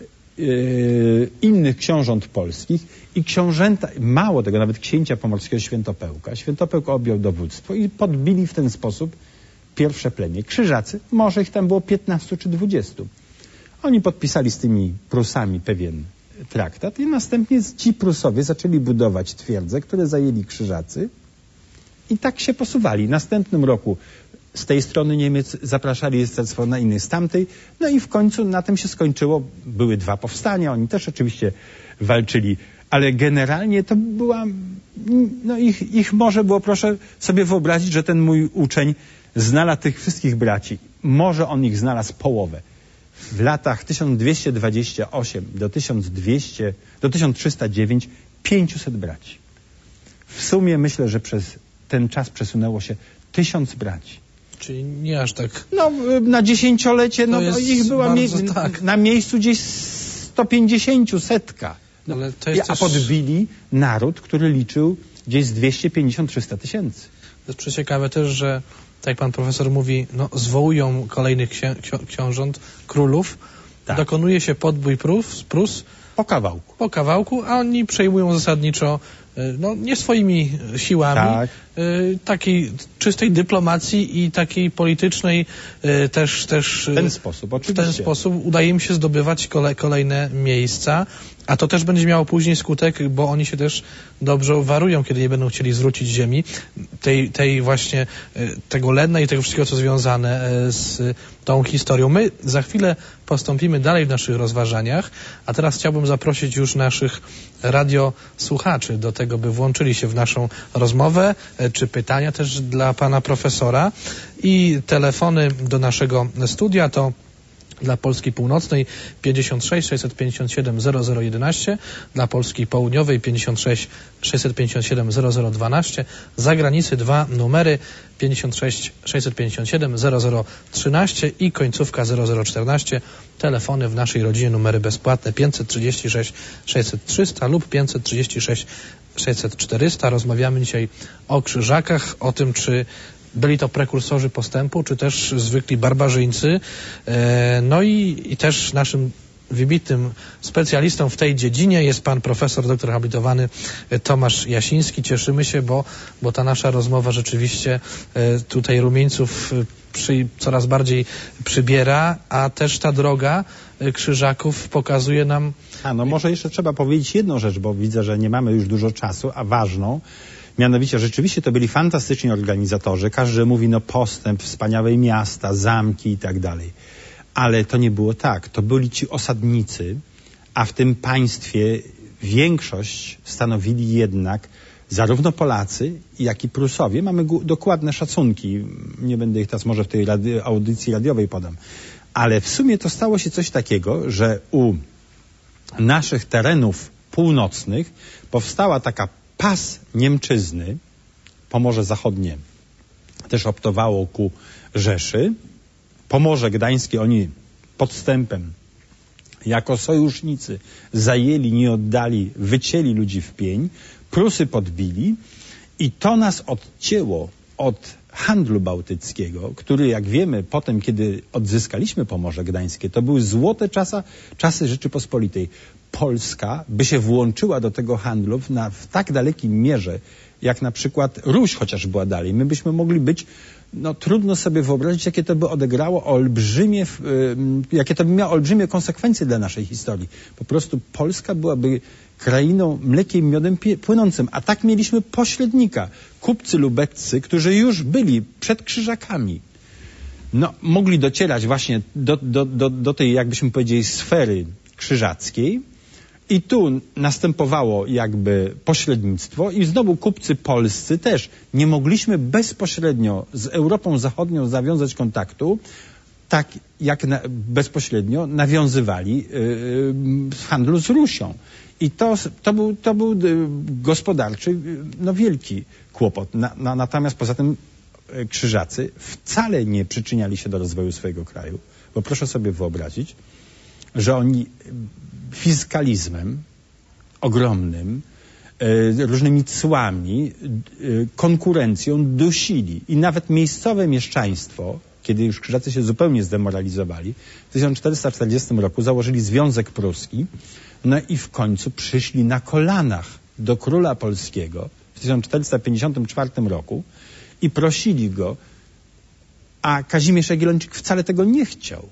yy, innych książąt polskich i książęta, mało tego, nawet księcia pomorskiego Świętopełka. Świętopełk objął dowództwo i podbili w ten sposób pierwsze plemię. Krzyżacy, może ich tam było piętnastu czy dwudziestu. Oni podpisali z tymi Prusami pewien traktat i następnie ci Prusowie zaczęli budować twierdze, które zajęli Krzyżacy i tak się posuwali. W następnym roku z tej strony Niemiec zapraszali jezdectwo, na innej z tamtej. No i w końcu na tym się skończyło. Były dwa powstania, oni też oczywiście walczyli, ale generalnie to była, no ich, ich może było, proszę sobie wyobrazić, że ten mój uczeń znalazł tych wszystkich braci. Może on ich znalazł połowę. W latach tysiąc dwieście dwadzieścia osiem do tysiąc dwieście, do tysiąc trzysta dziewięć pięćset braci. W sumie myślę, że przez ten czas przesunęło się tysiąc braci. Czyli nie aż tak. No na dziesięciolecie no, ich była mie tak. na miejscu gdzieś sto pięćdziesiąt, setka. No, ale to jest a też... podbili naród, który liczył gdzieś z dwieście pięćdziesiąt do trzystu tysięcy. To jest przeciekawe też, że tak jak pan profesor mówi, no, zwołują kolejnych księ książąt, królów, tak. Dokonuje się podbój Prus, Prus po kawałku. Po kawałku, a oni przejmują zasadniczo no, nie swoimi siłami, tak. y, takiej czystej dyplomacji i takiej politycznej y, też, też w ten sposób, oczywiście. W ten sposób udaje im się zdobywać kole, kolejne miejsca, a to też będzie miało później skutek, bo oni się też dobrze warują, kiedy nie będą chcieli zwrócić ziemi, tej, tej właśnie y, tego Lenna i tego wszystkiego, co związane y, z tą historią. My za chwilę postąpimy dalej w naszych rozważaniach, a teraz chciałbym zaprosić już naszych radiosłuchaczy do tego, by włączyli się w naszą rozmowę, czy pytania też dla pana profesora. I telefony do naszego studia to dla Polski Północnej pięćdziesiąt sześć sześćset pięćdziesiąt siedem zero zero jedenaście, dla Polski Południowej pięćdziesiąt sześć sześćset pięćdziesiąt siedem zero zero dwanaście, za granicy dwa numery pięćdziesiąt sześć sześćset pięćdziesiąt siedem zero zero trzynaście i końcówka zero zero czternaście. Telefony w naszej rodzinie, numery bezpłatne pięćset trzydzieści sześć sześćset trzysta lub pięćset trzydzieści sześć sześćset czterysta. Rozmawiamy dzisiaj o krzyżakach, o tym, czy byli to prekursorzy postępu, czy też zwykli barbarzyńcy. No i, i też naszym wybitnym specjalistą w tej dziedzinie jest pan profesor, doktor habilitowany Tomasz Jasiński. Cieszymy się, bo, bo ta nasza rozmowa rzeczywiście tutaj rumieńców przy, coraz bardziej przybiera, a też ta droga krzyżaków pokazuje nam... A no może jeszcze trzeba powiedzieć jedną rzecz, bo widzę, że nie mamy już dużo czasu, a ważną. Mianowicie rzeczywiście to byli fantastyczni organizatorzy. Każdy mówi, no postęp, wspaniałe miasta, zamki i tak dalej. Ale to nie było tak. To byli ci osadnicy, a w tym państwie większość stanowili jednak zarówno Polacy, jak i Prusowie. Mamy dokładne szacunki. Nie będę ich teraz może w tej rady, audycji radiowej podam. Ale w sumie to stało się coś takiego, że u naszych terenów północnych powstała taka pas Niemczyzny. Pomorze Zachodnie też optowało ku Rzeszy. Pomorze Gdańskie oni podstępem jako sojusznicy zajęli, nie oddali, wycięli ludzi w pień. Prusy podbili i to nas odcięło od handlu bałtyckiego, który, jak wiemy, potem, kiedy odzyskaliśmy Pomorze Gdańskie, to były złote czasy, czasy Rzeczypospolitej. Polska by się włączyła do tego handlu w, na, w tak dalekim mierze, jak na przykład Ruś chociaż była dalej. My byśmy mogli być, no trudno sobie wyobrazić, jakie to by odegrało olbrzymie, y, jakie to by miało olbrzymie konsekwencje dla naszej historii. Po prostu Polska byłaby krainą mlekiem i miodem płynącym, a tak mieliśmy pośrednika, kupcy lubeccy, którzy już byli przed Krzyżakami. No, mogli docierać właśnie do, do, do, do tej, jakbyśmy powiedzieli, sfery krzyżackiej i tu następowało jakby pośrednictwo i znowu kupcy polscy też. Nie mogliśmy bezpośrednio z Europą Zachodnią zawiązać kontaktu, tak jak na, bezpośrednio nawiązywali yy, w handlu z Rusią. I to, to był, to był gospodarczy, no wielki kłopot. Na, na, natomiast poza tym Krzyżacy wcale nie przyczyniali się do rozwoju swojego kraju, bo proszę sobie wyobrazić, że oni fiskalizmem ogromnym, e, różnymi cłami, e, konkurencją dusili. I nawet miejscowe mieszczaństwo, kiedy już Krzyżacy się zupełnie zdemoralizowali, w tysiąc czterysta czterdziestym roku założyli Związek Pruski, no i w końcu przyszli na kolanach do króla polskiego w tysiąc czterysta pięćdziesiątym czwartym roku i prosili go, a Kazimierz Jagiellończyk wcale tego nie chciał,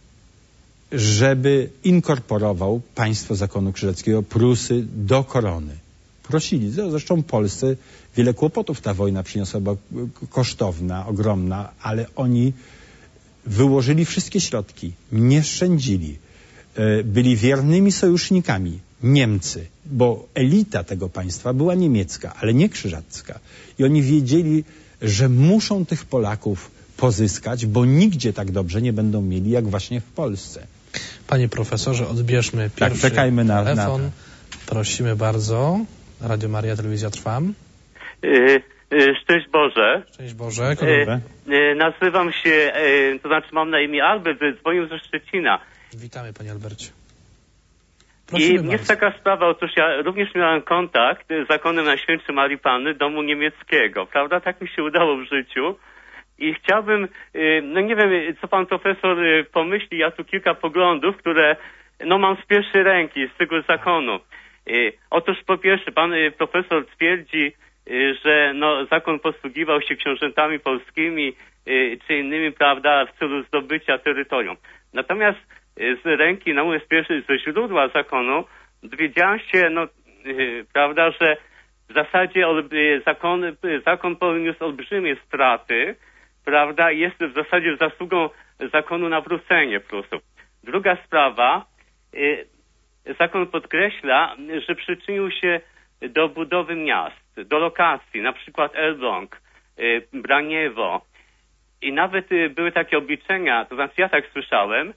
żeby inkorporował państwo zakonu krzyżackiego, Prusy do korony. Prosili. Zresztą Polsce wiele kłopotów ta wojna przyniosła, bo kosztowna, ogromna, ale oni wyłożyli wszystkie środki, nie szczędzili. Byli wiernymi sojusznikami. Niemcy, bo elita tego państwa była niemiecka, ale nie krzyżacka. I oni wiedzieli, że muszą tych Polaków pozyskać, bo nigdzie tak dobrze nie będą mieli, jak właśnie w Polsce. Panie profesorze, odbierzmy pierwszy tak, czekajmy na, telefon. Na Prosimy bardzo. Radio Maria, Telewizja Trwam. Yy, yy, szczęść Boże. Szczęść Boże. Yy, yy, nazywam się, yy, to znaczy mam na imię Albert, dzwonię ze Szczecina. Witamy, panie Albercie. Prosimy I jest taka sprawa, otóż ja również miałem kontakt z zakonem Najświętszej Marii Panny domu niemieckiego, prawda? Tak mi się udało w życiu. I chciałbym, no nie wiem, co pan profesor pomyśli, ja tu kilka poglądów, które no mam z pierwszej ręki, z tego zakonu. Otóż po pierwsze, pan profesor twierdzi, że no, zakon posługiwał się książętami polskimi czy innymi, prawda, w celu zdobycia terytorium. Natomiast z ręki, no mówię, z pierwszej, ze źródła zakonu dowiedziałem się, no, prawda, że w zasadzie zakon, zakon poniósł olbrzymie straty, prawda, jest w zasadzie zasługą zakonu nawrócenie Prusów. Druga sprawa, zakon podkreśla, że przyczynił się do budowy miast, do lokacji, na przykład Elbląg, Braniewo. I nawet były takie obliczenia, to znaczy ja tak słyszałem,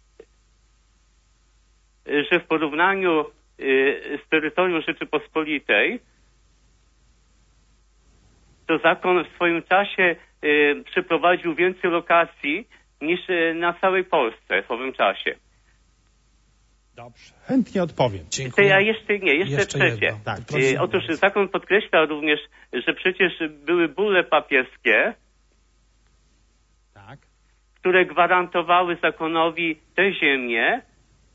że w porównaniu z terytorium Rzeczypospolitej to zakon w swoim czasie przeprowadził więcej lokacji niż na całej Polsce w owym czasie. Dobrze, chętnie odpowiem. Dziękuję. Ja jeszcze nie, jeszcze, jeszcze trzecie. Tak, otóż zakon podkreśla również, że przecież były bulle papieskie, tak, które gwarantowały zakonowi te ziemie,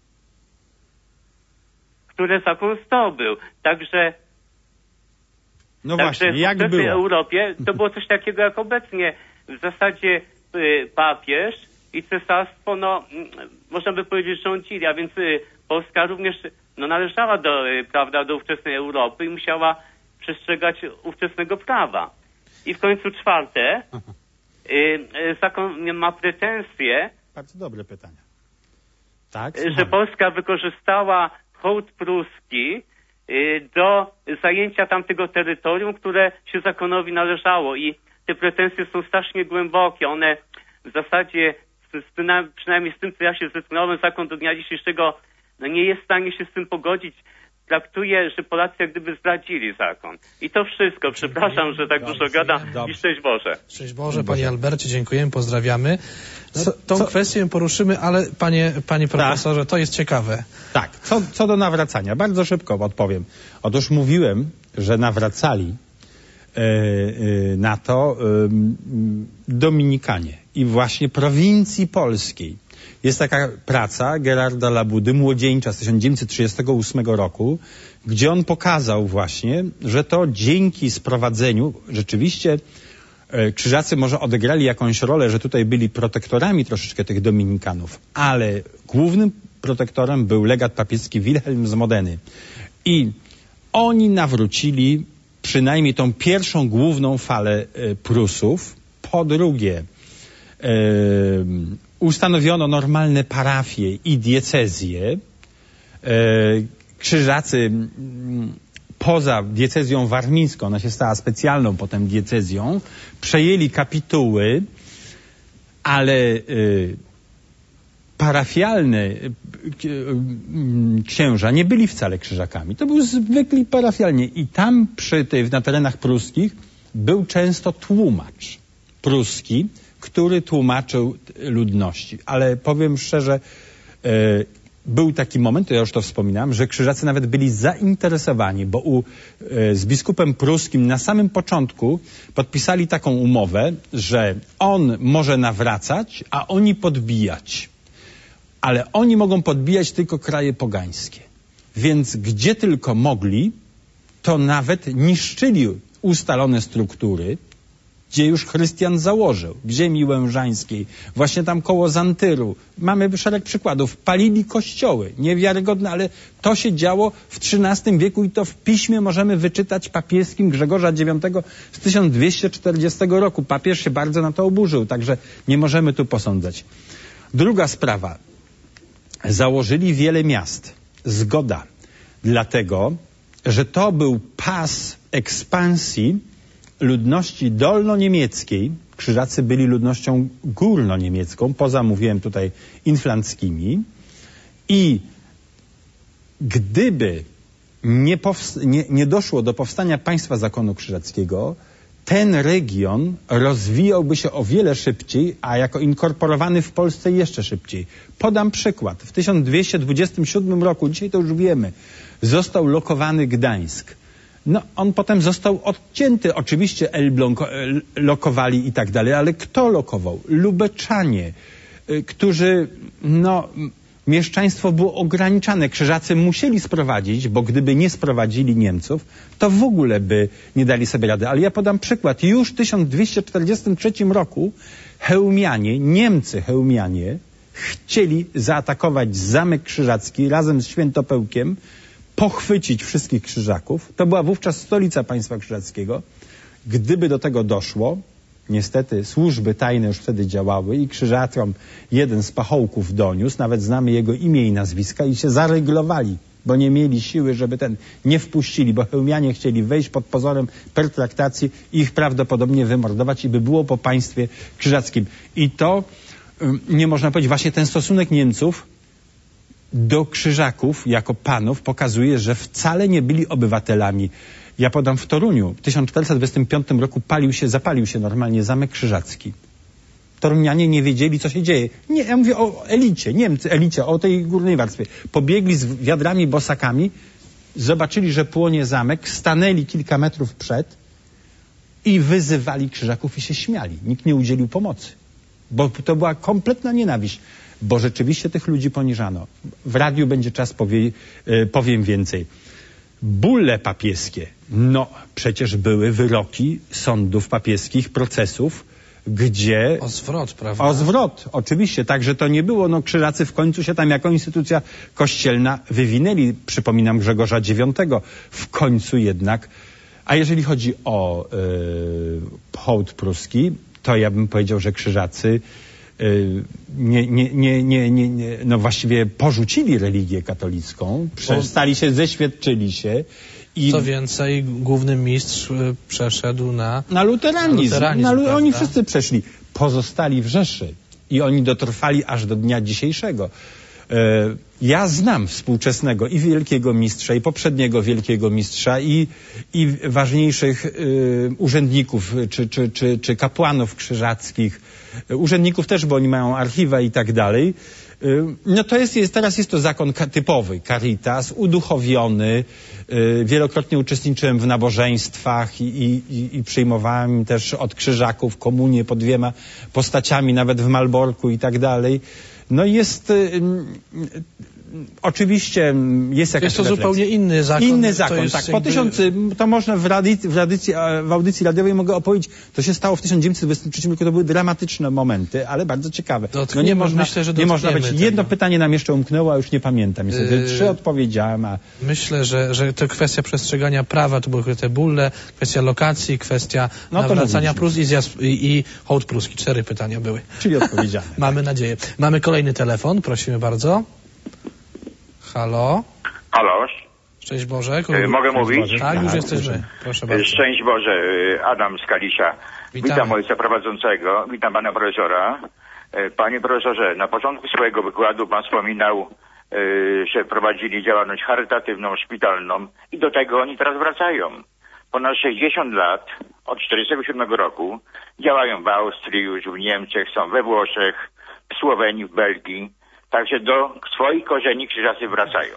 które zakon zdobył. Także No Także właśnie, jak w było? Europie to było coś takiego jak obecnie. W zasadzie y, papież i cesarstwo, no, y, można by powiedzieć, rządzili, a więc y, Polska również no, należała do, y, prawda, do ówczesnej Europy i musiała przestrzegać ówczesnego prawa. I w końcu czwarte, y, y, zakon ma pretensje, bardzo dobre pytania. Tak, że Polska wykorzystała hołd pruski do zajęcia tamtego terytorium, które się zakonowi należało. I te pretensje są strasznie głębokie. One w zasadzie, przynajmniej z tym, co ja się zetknąłem, zakon do dnia dzisiejszego no nie jest w stanie się z tym pogodzić. Traktuje, że Polacy jak gdyby zdradzili zakon. I to wszystko. Przepraszam, że tak dużo gadam. I szczęść Boże. Szczęść Boże, panie Albercie, dziękujemy, pozdrawiamy. No, co, tą co? kwestię poruszymy, ale panie, panie profesorze, tak. to jest ciekawe. Tak, co, co do nawracania, bardzo szybko odpowiem. Otóż mówiłem, że nawracali yy, yy, na to yy, Dominikanie i właśnie prowincji polskiej. Jest taka praca Gerarda Labudy, młodzieńcza z tysiąc dziewięćset trzydziestego ósmego roku, gdzie on pokazał właśnie, że to dzięki sprowadzeniu rzeczywiście e, krzyżacy może odegrali jakąś rolę, że tutaj byli protektorami troszeczkę tych Dominikanów, ale głównym protektorem był legat papieski Wilhelm z Modeny. I oni nawrócili przynajmniej tą pierwszą główną falę e, Prusów. Po drugie, e, ustanowiono normalne parafie i diecezje. Krzyżacy poza diecezją warmińską, ona się stała specjalną potem diecezją, przejęli kapituły, ale parafialne księża nie byli wcale krzyżakami. To był zwykli parafialnie. I tam przy tej, na terenach pruskich był często tłumacz pruski, który tłumaczył ludności. Ale powiem szczerze, e, był taki moment, to ja już to wspominałem, że krzyżacy nawet byli zainteresowani, bo u, e, z biskupem pruskim na samym początku podpisali taką umowę, że on może nawracać, a oni podbijać. Ale oni mogą podbijać tylko kraje pogańskie. Więc gdzie tylko mogli, to nawet niszczyli ustalone struktury, gdzie już Chrystian założył, w ziemi łężańskiej, właśnie tam koło Zantyru. Mamy szereg przykładów. Palili kościoły, niewiarygodne, ale to się działo w trzynastym wieku i to w piśmie możemy wyczytać papieskim Grzegorza dziewiątego z tysiąc dwieście czterdziestego roku. Papież się bardzo na to oburzył, także nie możemy tu posądzać. Druga sprawa. Założyli wiele miast. Zgoda. Dlatego, że to był pas ekspansji ludności dolnoniemieckiej. Krzyżacy byli ludnością górnoniemiecką, poza, mówiłem tutaj, inflanckimi. I gdyby nie, nie, nie doszło do powstania państwa zakonu krzyżackiego, ten region rozwijałby się o wiele szybciej, a jako inkorporowany w Polsce jeszcze szybciej. Podam przykład. W tysiąc dwieście dwudziestym siódmym roku, dzisiaj to już wiemy, został lokowany Gdańsk. No, on potem został odcięty. Oczywiście Elbląg lokowali i tak dalej, ale kto lokował? Lubeczanie, którzy, no, mieszczaństwo było ograniczane. Krzyżacy musieli sprowadzić, bo gdyby nie sprowadzili Niemców, to w ogóle by nie dali sobie rady. Ale ja podam przykład. Już w tysiąc dwieście czterdziestym trzecim roku Chełmianie, Niemcy Chełmianie, chcieli zaatakować Zamek Krzyżacki razem z Świętopełkiem, pochwycić wszystkich krzyżaków. To była wówczas stolica państwa krzyżackiego. Gdyby do tego doszło, niestety służby tajne już wtedy działały i krzyżakom jeden z pachołków doniósł, nawet znamy jego imię i nazwiska, i się zaryglowali, bo nie mieli siły, żeby ten nie wpuścili, bo Chełmianie chcieli wejść pod pozorem pertraktacji i ich prawdopodobnie wymordować i by było po państwie krzyżackim. I to, nie można powiedzieć, właśnie ten stosunek Niemców do krzyżaków jako panów pokazuje, że wcale nie byli obywatelami. Ja podam, w Toruniu w tysiąc czterysta dwudziestym piątym roku palił się, zapalił się normalnie Zamek Krzyżacki. Torunianie nie wiedzieli, co się dzieje. Nie, ja mówię o elicie, Niemcy, elicie, o tej górnej warstwie. Pobiegli z wiadrami, bosakami, zobaczyli, że płonie zamek, stanęli kilka metrów przed i wyzywali krzyżaków i się śmiali. Nikt nie udzielił pomocy, bo to była kompletna nienawiść. Bo rzeczywiście tych ludzi poniżano. W radiu będzie czas, powie, powiem więcej. Bulle papieskie. No, przecież były wyroki sądów papieskich, procesów, gdzie... O zwrot, prawda? O zwrot, oczywiście. Także to nie było, no krzyżacy w końcu się tam jako instytucja kościelna wywinęli. Przypominam Grzegorza dziewiątego. W końcu jednak. A jeżeli chodzi o yy, hołd pruski, to ja bym powiedział, że krzyżacy nie, nie, nie, nie, nie, nie, no właściwie porzucili religię katolicką, przestali się, zeświadczyli się. I co więcej, główny mistrz przeszedł na, na luteranizm. Na luteranizm na, oni wszyscy przeszli. Pozostali w Rzeszy i oni dotrwali aż do dnia dzisiejszego. Ja znam współczesnego i wielkiego mistrza, i poprzedniego wielkiego mistrza, i, i ważniejszych y, urzędników, czy, czy, czy, czy kapłanów krzyżackich, urzędników też, bo oni mają archiwa i tak dalej. Y, no to jest, jest, teraz jest to zakon typowy, caritas, uduchowiony. Y, wielokrotnie uczestniczyłem w nabożeństwach i, i, i przyjmowałem też od krzyżaków komunię pod dwiema postaciami, nawet w Malborku i tak dalej. No jest, y, y, oczywiście jest jakaś Jest to refleksja. zupełnie inny zakon. Inny zakon, tak. jakby... Po tysiącu, to można w, rady, w, radycji, w audycji radiowej mogę opowiedzieć, to się stało w tysiąc dziewięćset dwudziestym trzecim roku, to były dramatyczne momenty, ale bardzo ciekawe. No nie można, myślę, że nie można być. tego. Jedno pytanie nam jeszcze umknęło, a już nie pamiętam. Niestety yy... trzy odpowiedziałem, a... Myślę, że, że to kwestia przestrzegania prawa, to były te bulle, kwestia lokacji, kwestia no nawracania Prus i, zjazd, i, i hołd pruski. Cztery pytania były. Czyli odpowiedziane. Mamy nadzieję. Mamy kolejny telefon, prosimy bardzo. Halo? Halo? Szczęść Boże. E, mogę mówić? Boże. Tak, już jesteśmy. Proszę bardzo. Szczęść Boże, Adam z Kalisza. Witamy. Witam ojca prowadzącego, witam pana profesora. Panie profesorze, na początku swojego wykładu pan wspominał, że prowadzili działalność charytatywną, szpitalną i do tego oni teraz wracają. Ponad sześćdziesiąt lat, od czterdziestego siódmego roku, działają w Austrii, już w Niemczech, są we Włoszech, w Słowenii, w Belgii. Także do swoich korzeni krzyżacy wracają.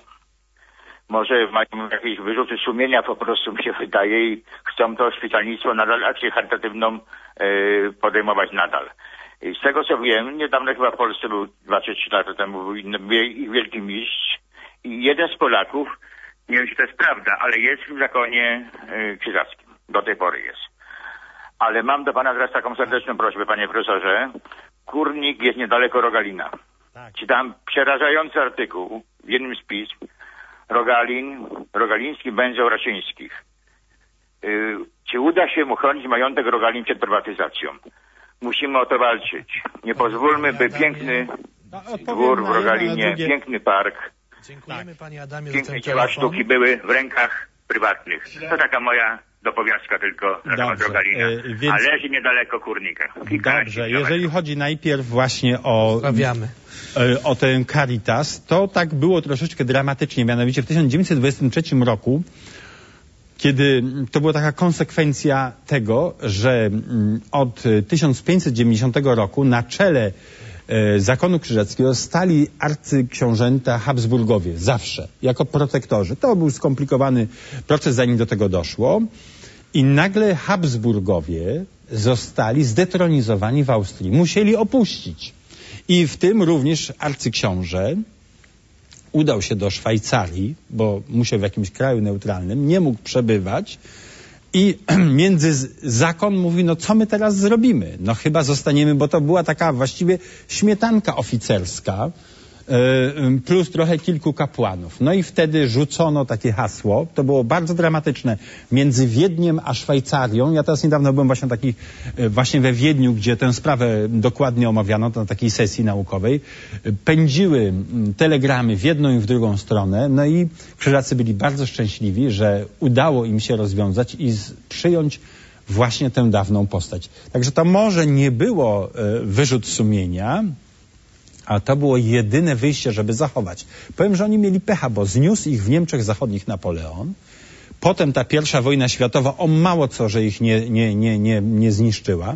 Może mają jakieś wyrzuty sumienia, po prostu mi się wydaje, i chcą to szpitalnictwo nadal, akcję charytatywną yy, podejmować nadal. I z tego co wiem, niedawno chyba w Polsce był, dwa czy trzy lata temu był ich wielki mistrz i jeden z Polaków, nie wiem czy to jest prawda, ale jest w zakonie yy, krzyżackim. Do tej pory jest. Ale mam do pana teraz taką serdeczną prośbę, panie profesorze. Kurnik jest niedaleko Rogalina. Tak. Czytam przerażający artykuł w jednym z pism. Rogalin, Rogaliński węzeł Raszyńskich. Yy, czy uda się mu chronić majątek Rogalin przed prywatyzacją? Musimy o to walczyć. Nie pozwólmy, by piękny dwór w Rogalinie, piękny park, dziękujemy panie Adamie, piękne dzieła sztuki były w rękach prywatnych. To taka moja dopowiastka tylko na temat Rogalina. Yy, więc... A leży niedaleko Kurnika. Dobrze, jeżeli chodzi najpierw właśnie o... Sprawiamy. o ten Caritas, to tak było troszeczkę dramatycznie, mianowicie w tysiąc dziewięćset dwudziestym trzecim roku, kiedy to była taka konsekwencja tego, że od tysiąc pięćset dziewięćdziesiątego roku na czele zakonu krzyżackiego stali arcyksiążęta Habsburgowie, zawsze, jako protektorzy. To był skomplikowany proces, zanim do tego doszło. I nagle Habsburgowie zostali zdetronizowani w Austrii. Musieli opuścić. I w tym również arcyksiąże udał się do Szwajcarii, bo musiał w jakimś kraju neutralnym, nie mógł przebywać i między zakon mówi, no co my teraz zrobimy? No chyba zostaniemy, bo to była taka właściwie śmietanka oficerska, plus trochę kilku kapłanów. No i wtedy rzucono takie hasło, to było bardzo dramatyczne, między Wiedniem a Szwajcarią. Ja teraz niedawno byłem właśnie, taki, właśnie we Wiedniu, gdzie tę sprawę dokładnie omawiano, to na takiej sesji naukowej. Pędziły telegramy w jedną i w drugą stronę, no i krzyżacy byli bardzo szczęśliwi, że udało im się rozwiązać i przyjąć właśnie tę dawną postać. Także to może nie było wyrzut sumienia, a to było jedyne wyjście, żeby zachować. Powiem, że oni mieli pecha, bo zniósł ich w Niemczech Zachodnich Napoleon. Potem ta pierwsza wojna światowa o mało co, że ich nie, nie, nie, nie, nie zniszczyła.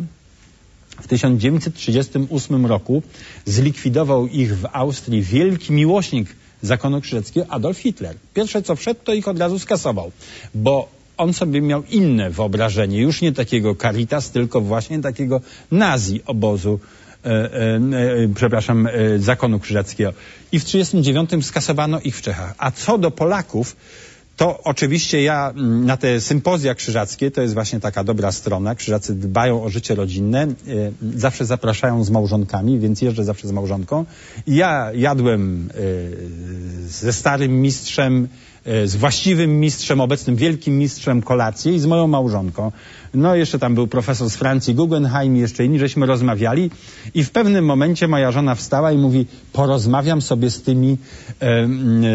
W tysiąc dziewięćset trzydziestym ósmym roku zlikwidował ich w Austrii wielki miłośnik zakonu krzyżackiego Adolf Hitler. Pierwsze co wszedł, to ich od razu skasował, bo on sobie miał inne wyobrażenie, już nie takiego Caritas, tylko właśnie takiego nazi obozu E, e, e, przepraszam, e, zakonu krzyżackiego. I w trzydziestym dziewiątym skasowano ich w Czechach. A co do Polaków, to oczywiście ja na te sympozja krzyżackie, to jest właśnie taka dobra strona, krzyżacy dbają o życie rodzinne, e, zawsze zapraszają z małżonkami, więc jeżdżę zawsze z małżonką. I ja jadłem e, ze starym mistrzem, z właściwym mistrzem, obecnym wielkim mistrzem kolację i z moją małżonką. No jeszcze tam był profesor z Francji, Guggenheim i jeszcze inni, żeśmy rozmawiali i w pewnym momencie moja żona wstała i mówi, porozmawiam sobie z tymi e, e,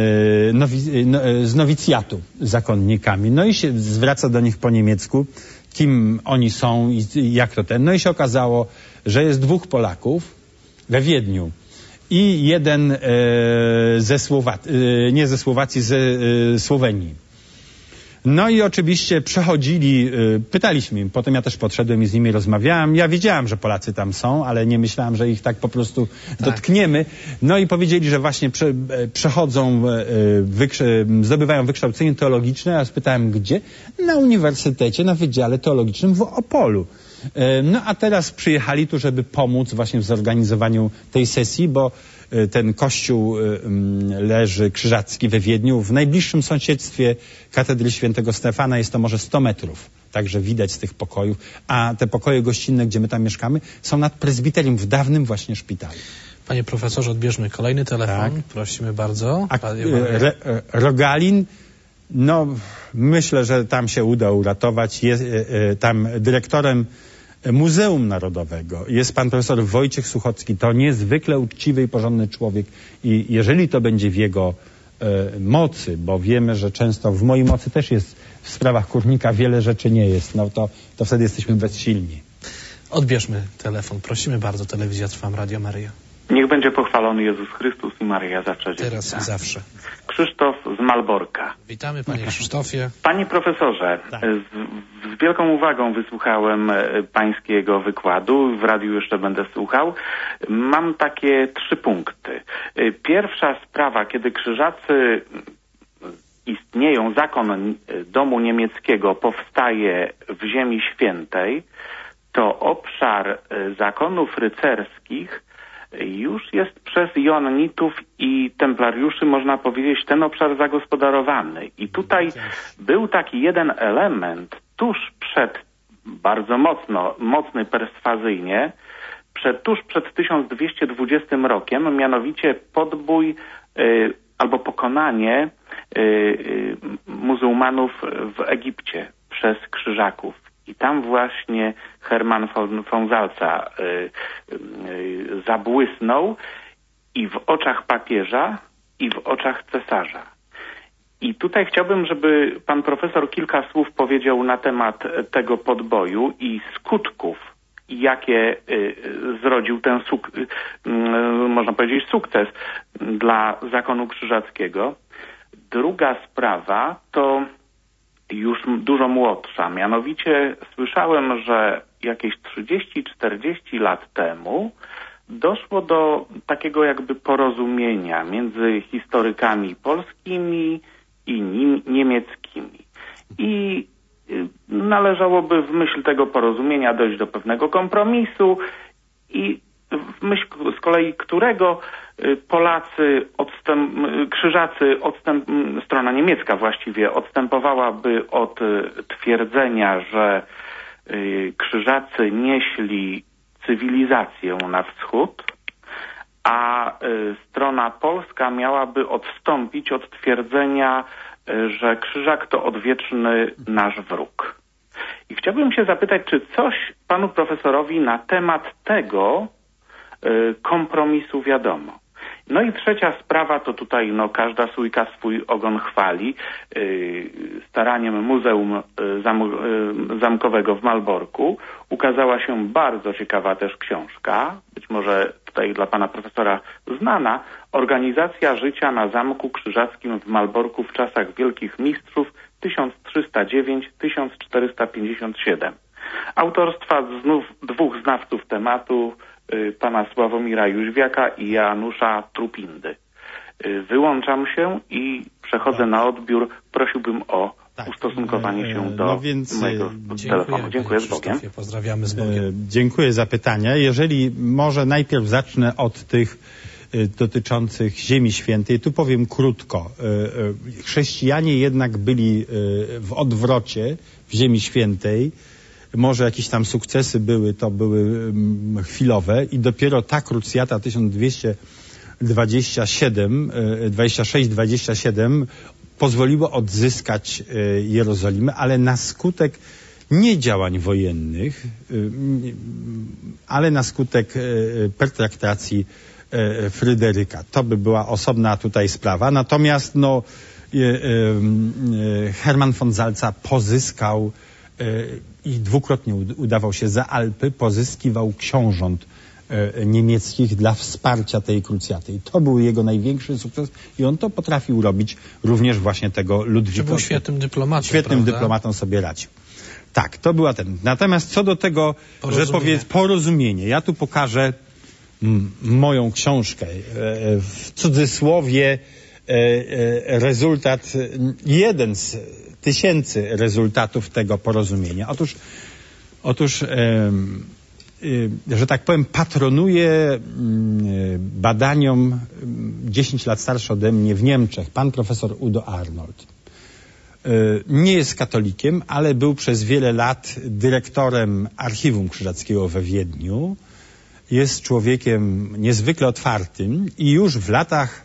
nowi, no, z nowicjatu zakonnikami. No i się zwraca do nich po niemiecku, kim oni są i, i jak to ten. No i się okazało, że jest dwóch Polaków we Wiedniu i jeden e, ze Słowacji, e, nie ze Słowacji, ze e, Słowenii. No i oczywiście przechodzili, e, pytaliśmy im, potem ja też podszedłem i z nimi rozmawiałem. Ja wiedziałem, że Polacy tam są, ale nie myślałem, że ich tak po prostu tak dotkniemy. No i powiedzieli, że właśnie prze, e, przechodzą, e, wykrze, zdobywają wykształcenie teologiczne. Ja spytałem, gdzie? Na uniwersytecie, na Wydziale Teologicznym w Opolu. No a teraz przyjechali tu, żeby pomóc właśnie w zorganizowaniu tej sesji, bo ten kościół leży krzyżacki we Wiedniu. W najbliższym sąsiedztwie katedry świętego Stefana jest to może sto metrów. Także widać z tych pokojów. A te pokoje gościnne, gdzie my tam mieszkamy, są nad prezbiterium w dawnym właśnie szpitalu. Panie profesorze, odbierzmy kolejny telefon. Tak. Prosimy bardzo. A, re, Rogalin, no myślę, że tam się uda uratować. Jest, tam dyrektorem Muzeum Narodowego jest pan profesor Wojciech Suchocki. To niezwykle uczciwy i porządny człowiek i jeżeli to będzie w jego e, mocy, bo wiemy, że często w mojej mocy też jest w sprawach Kurnika wiele rzeczy nie jest, no to, to wtedy jesteśmy bezsilni. Odbierzmy telefon. Prosimy bardzo. Telewizja Trwam, Radio Maryja. Niech będzie pochwalony Jezus Chrystus i Maryja zawsze. Teraz i zawsze. Krzysztof z Malborka. Witamy panie Krzysztofie. Panie profesorze, tak. z, z wielką uwagą wysłuchałem pańskiego wykładu. W radiu jeszcze będę słuchał. Mam takie trzy punkty. Pierwsza sprawa, kiedy krzyżacy istnieją, zakon domu niemieckiego powstaje w Ziemi Świętej, to obszar zakonów rycerskich już jest przez Joannitów i templariuszy, można powiedzieć, ten obszar zagospodarowany. I tutaj był taki jeden element tuż przed, bardzo mocno, mocny perswazyjnie, przed, tuż przed tysiąc dwieście dwudziestym rokiem, mianowicie podbój y, albo pokonanie y, y, muzułmanów w Egipcie przez krzyżaków. I tam właśnie Hermann von, von Salza y, y, zabłysnął i w oczach papieża, i w oczach cesarza. I tutaj chciałbym, żeby pan profesor kilka słów powiedział na temat tego podboju i skutków, jakie y, zrodził ten, suk y, y, można powiedzieć, sukces dla zakonu krzyżackiego. Druga sprawa to już dużo młodsza. Mianowicie słyszałem, że jakieś trzydzieści czterdzieści lat temu doszło do takiego jakby porozumienia między historykami polskimi i niemieckimi. I należałoby w myśl tego porozumienia dojść do pewnego kompromisu i w myśl z kolei którego Polacy, odstęp, krzyżacy, odstęp, strona niemiecka właściwie odstępowałaby od twierdzenia, że krzyżacy nieśli cywilizację na wschód, a strona polska miałaby odstąpić od twierdzenia, że krzyżak to odwieczny nasz wróg. I chciałbym się zapytać, czy coś panu profesorowi na temat tego kompromisu wiadomo. No i trzecia sprawa, to tutaj no, każda sójka swój ogon chwali. Yy, staraniem Muzeum Zam Zamkowego w Malborku ukazała się bardzo ciekawa też książka, być może tutaj dla pana profesora znana, Organizacja życia na Zamku Krzyżackim w Malborku w czasach Wielkich Mistrzów tysiąc trzysta dziewięć do tysiąc czterysta pięćdziesiąt siedem. Autorstwa znów dwóch znawców tematu, pana Sławomira Jóźwiaka i Janusza Trupindy. Wyłączam się i przechodzę na odbiór. Prosiłbym o tak, ustosunkowanie się do no więc, mojego dziękuję, telefonu. Dziękuję z Bogiem. Pozdrawiamy z Bogiem. Dziękuję za pytania. Jeżeli może najpierw zacznę od tych dotyczących Ziemi Świętej. Tu powiem krótko. Chrześcijanie jednak byli w odwrocie w Ziemi Świętej. Może jakieś tam sukcesy były, to były chwilowe i dopiero ta krucjata tysiąc dwieście dwadzieścia siedem, dwadzieścia sześć dwadzieścia siedem pozwoliło odzyskać Jerozolimę, ale na skutek nie działań wojennych, ale na skutek pertraktacji Fryderyka. To by była osobna tutaj sprawa. Natomiast no, Hermann von Salza pozyskał i dwukrotnie udawał się za Alpy, pozyskiwał książąt niemieckich dla wsparcia tej krucjaty. I to był jego największy sukces i on to potrafił robić również właśnie tego Ludwika. Był świetnym dyplomatą, Świetnym prawda? dyplomatą sobie radził. Tak, to była ten. Natomiast co do tego, że powiedz porozumienie. Ja tu pokażę m, moją książkę. E, w cudzysłowie e, e, rezultat, jeden z tysięcy rezultatów tego porozumienia. Otóż, otóż e, e, że tak powiem, patronuje e, badaniom dziesięć lat starszy ode mnie w Niemczech pan profesor Udo Arnold. Nie jest katolikiem, ale był przez wiele lat dyrektorem Archiwum Krzyżackiego we Wiedniu. Jest człowiekiem niezwykle otwartym i już w latach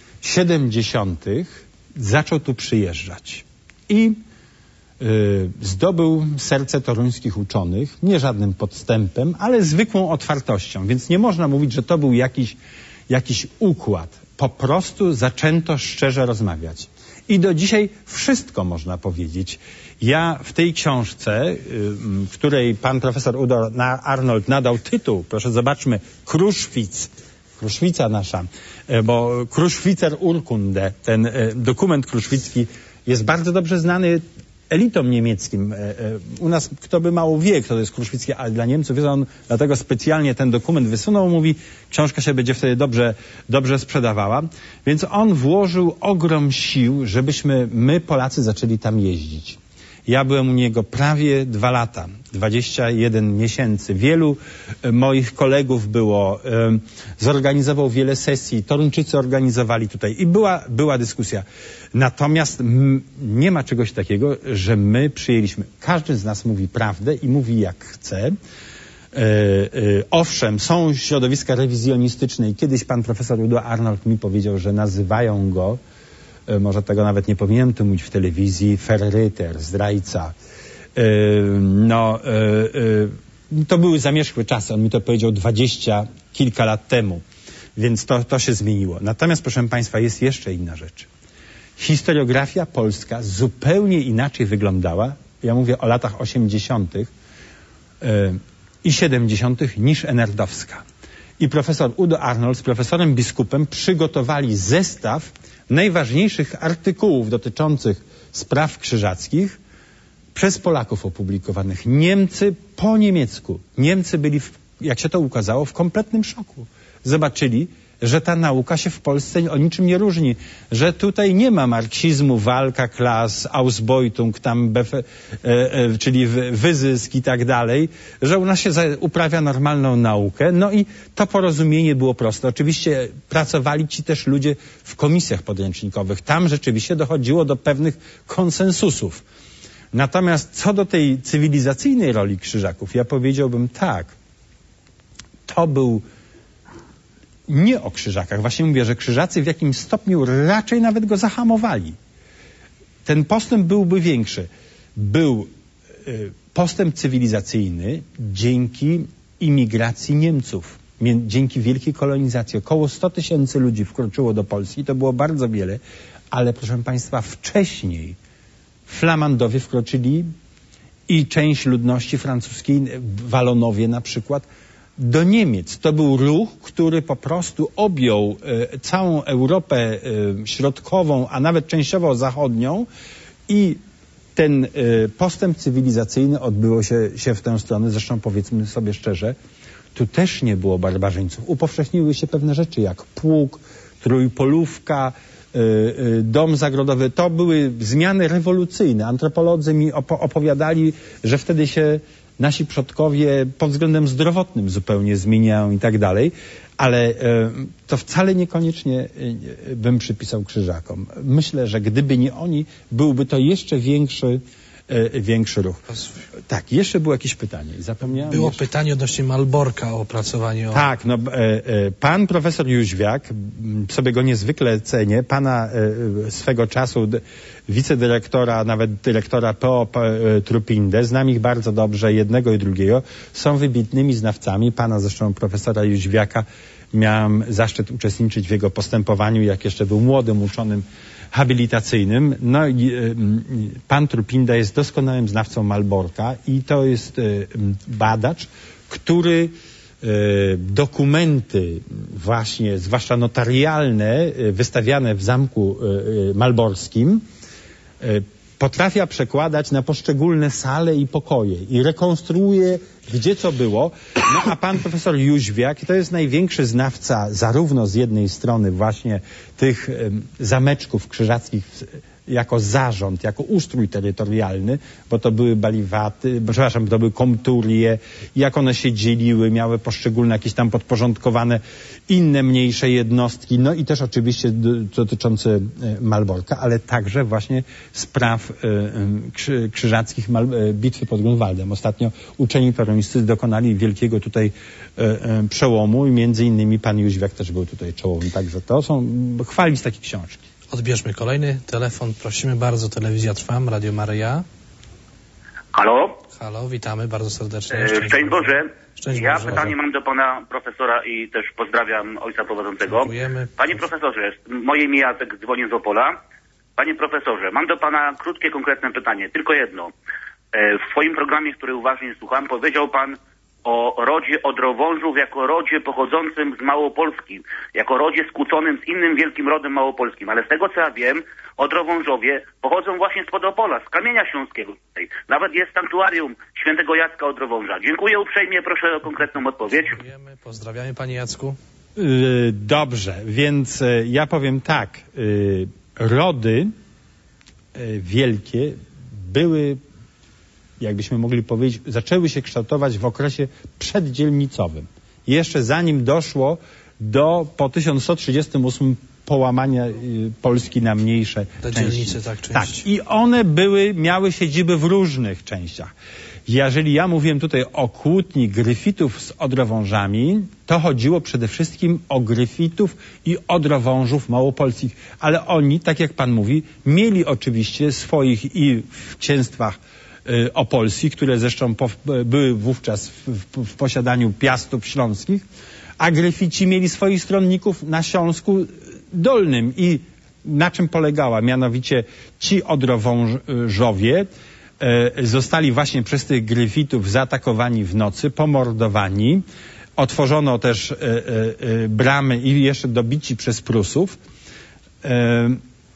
siedemdziesiątych zaczął tu przyjeżdżać. I y, zdobył serce toruńskich uczonych, nie żadnym podstępem, ale zwykłą otwartością. Więc nie można mówić, że to był jakiś, jakiś układ. Po prostu zaczęto szczerze rozmawiać. I do dzisiaj wszystko można powiedzieć. Ja w tej książce, w której pan profesor Udo Arnold nadał tytuł, proszę zobaczmy, Kruszwic, Kruszwica nasza, bo Kruszwicer Urkunde, ten dokument kruszwicki jest bardzo dobrze znany elitom niemieckim. U nas kto by mało wie, kto to jest Kruszwicki, ale dla Niemców jest on, dlatego specjalnie ten dokument wysunął, mówi, książka się będzie wtedy dobrze, dobrze sprzedawała. Więc on włożył ogrom sił, żebyśmy my, Polacy, zaczęli tam jeździć. Ja byłem u niego prawie dwa lata, dwadzieścia jeden miesięcy. Wielu moich kolegów było, zorganizował wiele sesji, Toruńczycy organizowali tutaj i była, była dyskusja. Natomiast m, nie ma czegoś takiego, że my przyjęliśmy. Każdy z nas mówi prawdę i mówi jak chce. E, e, owszem, są środowiska rewizjonistyczne i kiedyś pan profesor Udo Arnold mi powiedział, że nazywają go, e, może tego nawet nie powinienem tu mówić w telewizji, Verräter, zdrajca. E, no, e, e, to były zamierzchłe czasy, on mi to powiedział dwadzieścia kilka lat temu, więc to, to się zmieniło. Natomiast, proszę państwa, jest jeszcze inna rzecz. Historiografia polska zupełnie inaczej wyglądała, ja mówię o latach osiemdziesiątych yy, i siedemdziesiątych niż enerdowska. I profesor Udo Arnold z profesorem biskupem przygotowali zestaw najważniejszych artykułów dotyczących spraw krzyżackich przez Polaków opublikowanych. Niemcy po niemiecku. Niemcy byli, w, jak się to ukazało, w kompletnym szoku. Zobaczyli, że ta nauka się w Polsce o niczym nie różni, że tutaj nie ma marksizmu, walka klas, Ausbeutung, tam befe, e, e, czyli wyzysk i tak dalej, że u nas się za, uprawia normalną naukę. No i to porozumienie było proste. Oczywiście pracowali ci też ludzie w komisjach podręcznikowych. Tam rzeczywiście dochodziło do pewnych konsensusów. Natomiast co do tej cywilizacyjnej roli Krzyżaków, ja powiedziałbym tak, to był nie o Krzyżakach. Właśnie mówię, że Krzyżacy w jakimś stopniu raczej nawet go zahamowali. Ten postęp byłby większy. Był y, postęp cywilizacyjny dzięki imigracji Niemców. Mie- dzięki wielkiej kolonizacji. Około sto tysięcy ludzi wkroczyło do Polski. To było bardzo wiele. Ale proszę państwa, wcześniej Flamandowie wkroczyli i część ludności francuskiej, Walonowie na przykład, do Niemiec. To był ruch, który po prostu objął e, całą Europę e, środkową, a nawet częściowo zachodnią i ten e, postęp cywilizacyjny odbyło się, się w tę stronę. Zresztą powiedzmy sobie szczerze, tu też nie było barbarzyńców. Upowszechniły się pewne rzeczy jak pług, trójpolówka, e, e, dom zagrodowy. To były zmiany rewolucyjne. Antropolodzy mi opo- opowiadali, że wtedy się nasi przodkowie pod względem zdrowotnym zupełnie zmieniają i tak dalej, ale e, to wcale niekoniecznie e, bym przypisał Krzyżakom. Myślę, że gdyby nie oni, byłby to jeszcze większy e, większy ruch. Tak, jeszcze było jakieś pytanie. Zapomniałem. Było jeszcze... pytanie odnośnie Malborka o opracowanie. O... Tak, no, e, e, pan profesor Jóźwiak, sobie go niezwykle cenię, pana e, swego czasu d, wicedyrektora, nawet dyrektora P O P e, Trupindę, znam ich bardzo dobrze, jednego i drugiego, są wybitnymi znawcami, pana zresztą profesora Jóźwiaka. Miałem zaszczyt uczestniczyć w jego postępowaniu, jak jeszcze był młodym uczonym habilitacyjnym. No i y, pan Trupinda jest doskonałym znawcą Malborka i to jest y, badacz, który y, dokumenty właśnie, zwłaszcza notarialne, y, wystawiane w Zamku y, Malborskim, y, potrafia przekładać na poszczególne sale i pokoje i rekonstruuje, gdzie co było. No a pan profesor Jóźwiak to jest największy znawca zarówno z jednej strony właśnie tych um, zameczków krzyżackich jako zarząd, jako ustrój terytorialny, bo to były baliwaty, przepraszam, to były komturie, jak one się dzieliły, miały poszczególne jakieś tam podporządkowane inne mniejsze jednostki, no i też oczywiście dotyczące Malborka, ale także właśnie spraw krzy, krzyżackich Mal, bitwy pod Grunwaldem. Ostatnio uczeni peronisty dokonali wielkiego tutaj przełomu i między innymi pan Jóźwiak też był tutaj czołowym, także to są chwalić takie książki. Odbierzmy kolejny telefon. Prosimy bardzo. Telewizja Trwam, Radio Maryja. Halo? Halo, witamy bardzo serdecznie. E, Szczęść Boże. Szczęść ja Boże. pytanie mam do pana profesora i też pozdrawiam ojca prowadzącego. Dziękujemy. Panie profesorze, moje imię Jacek, dzwonię z Opola. Panie profesorze, mam do pana krótkie, konkretne pytanie. Tylko jedno. E, w swoim programie, który uważnie słucham, powiedział pan o rodzie Odrowążów jako rodzie pochodzącym z Małopolski, jako rodzie skłóconym z innym wielkim rodem małopolskim. Ale z tego, co ja wiem, Odrowążowie pochodzą właśnie spod Opola, z Kamienia Śląskiego. Nawet jest sanktuarium świętego Jacka Odrowąża. Dziękuję uprzejmie, proszę o konkretną odpowiedź. Dziękujemy, pozdrawiamy panie Jacku. Yy, dobrze, więc yy, ja powiem tak. Yy, rody yy, wielkie były, jakbyśmy mogli powiedzieć, zaczęły się kształtować w okresie przeddzielnicowym. Jeszcze zanim doszło do po tysiąc sto trzydziestym ósmym połamania y, Polski na mniejsze Te części. dzielnice, tak, części. Tak, i one były, miały siedziby w różnych częściach. Jeżeli ja mówiłem tutaj o kłótni Gryfitów z Odrowążami, to chodziło przede wszystkim o Gryfitów i Odrowążów małopolskich, ale oni, tak jak pan mówi, mieli oczywiście swoich i w księstwach opolskich, które zresztą po, były wówczas w, w, w posiadaniu Piastów Śląskich, a Gryfici mieli swoich stronników na Śląsku Dolnym. I na czym polegała? Mianowicie ci Odrowążowie e, zostali właśnie przez tych Gryfitów zaatakowani w nocy, pomordowani. Otworzono też e, e, bramy i jeszcze dobici przez Prusów. E,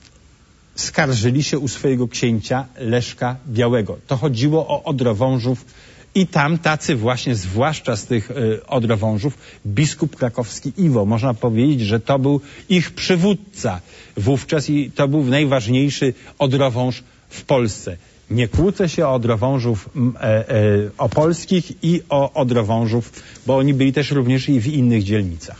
skarżyli się u swojego księcia Leszka Białego. To chodziło o Odrowążów i tam tacy właśnie, zwłaszcza z tych y, Odrowążów, biskup krakowski Iwo. Można powiedzieć, że to był ich przywódca wówczas i to był najważniejszy Odrowąż w Polsce. Nie kłócę się o Odrowążów e, e, opolskich i o Odrowążów, bo oni byli też również i w innych dzielnicach.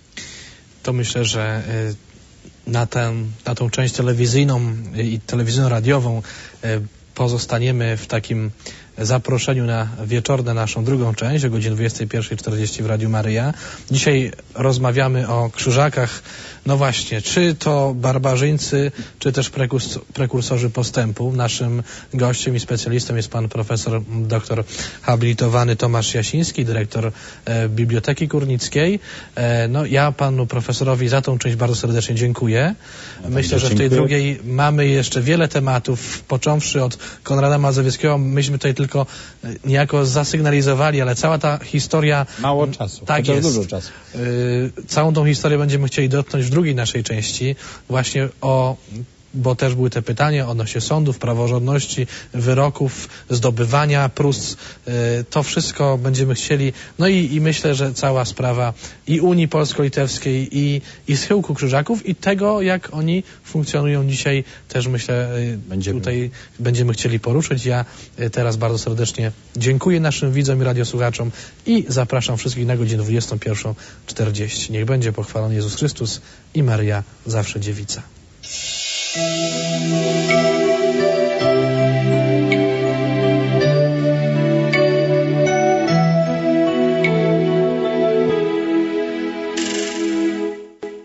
To myślę, że y Na, tę, na tą część telewizyjną i telewizyjno-radiową pozostaniemy w takim zaproszeniu na wieczorne naszą drugą część o godzinie dwudziestej pierwszej czterdzieści w Radiu Maryja. Dzisiaj rozmawiamy o krzyżakach. No właśnie, czy to barbarzyńcy, czy też prekurs prekursorzy postępu. Naszym gościem i specjalistą jest pan profesor doktor habilitowany Tomasz Jasiński, dyrektor e, Biblioteki Kurnickiej. E, no ja panu profesorowi za tą część bardzo serdecznie dziękuję. Myślę, że w tej drugiej mamy jeszcze wiele tematów, począwszy od Konrada Mazowieckiego. Myśmy tutaj tylko niejako zasygnalizowali, ale cała ta historia... Mało czasu, tak jest. Dużo czasu. Y, całą tą historię będziemy chcieli dotknąć w drugiej naszej części, właśnie o... bo też były te pytania odnośnie sądów, praworządności, wyroków, zdobywania Prus. To wszystko będziemy chcieli. No i, i myślę, że cała sprawa i Unii Polsko-Litewskiej, i, i schyłku Krzyżaków, i tego, jak oni funkcjonują dzisiaj, też myślę, będziemy. tutaj będziemy chcieli poruszyć. Ja teraz bardzo serdecznie dziękuję naszym widzom i radiosłuchaczom i zapraszam wszystkich na godzinę dwudziestą pierwszą czterdzieści. Niech będzie pochwalony Jezus Chrystus i Maryja zawsze dziewica. Thank you.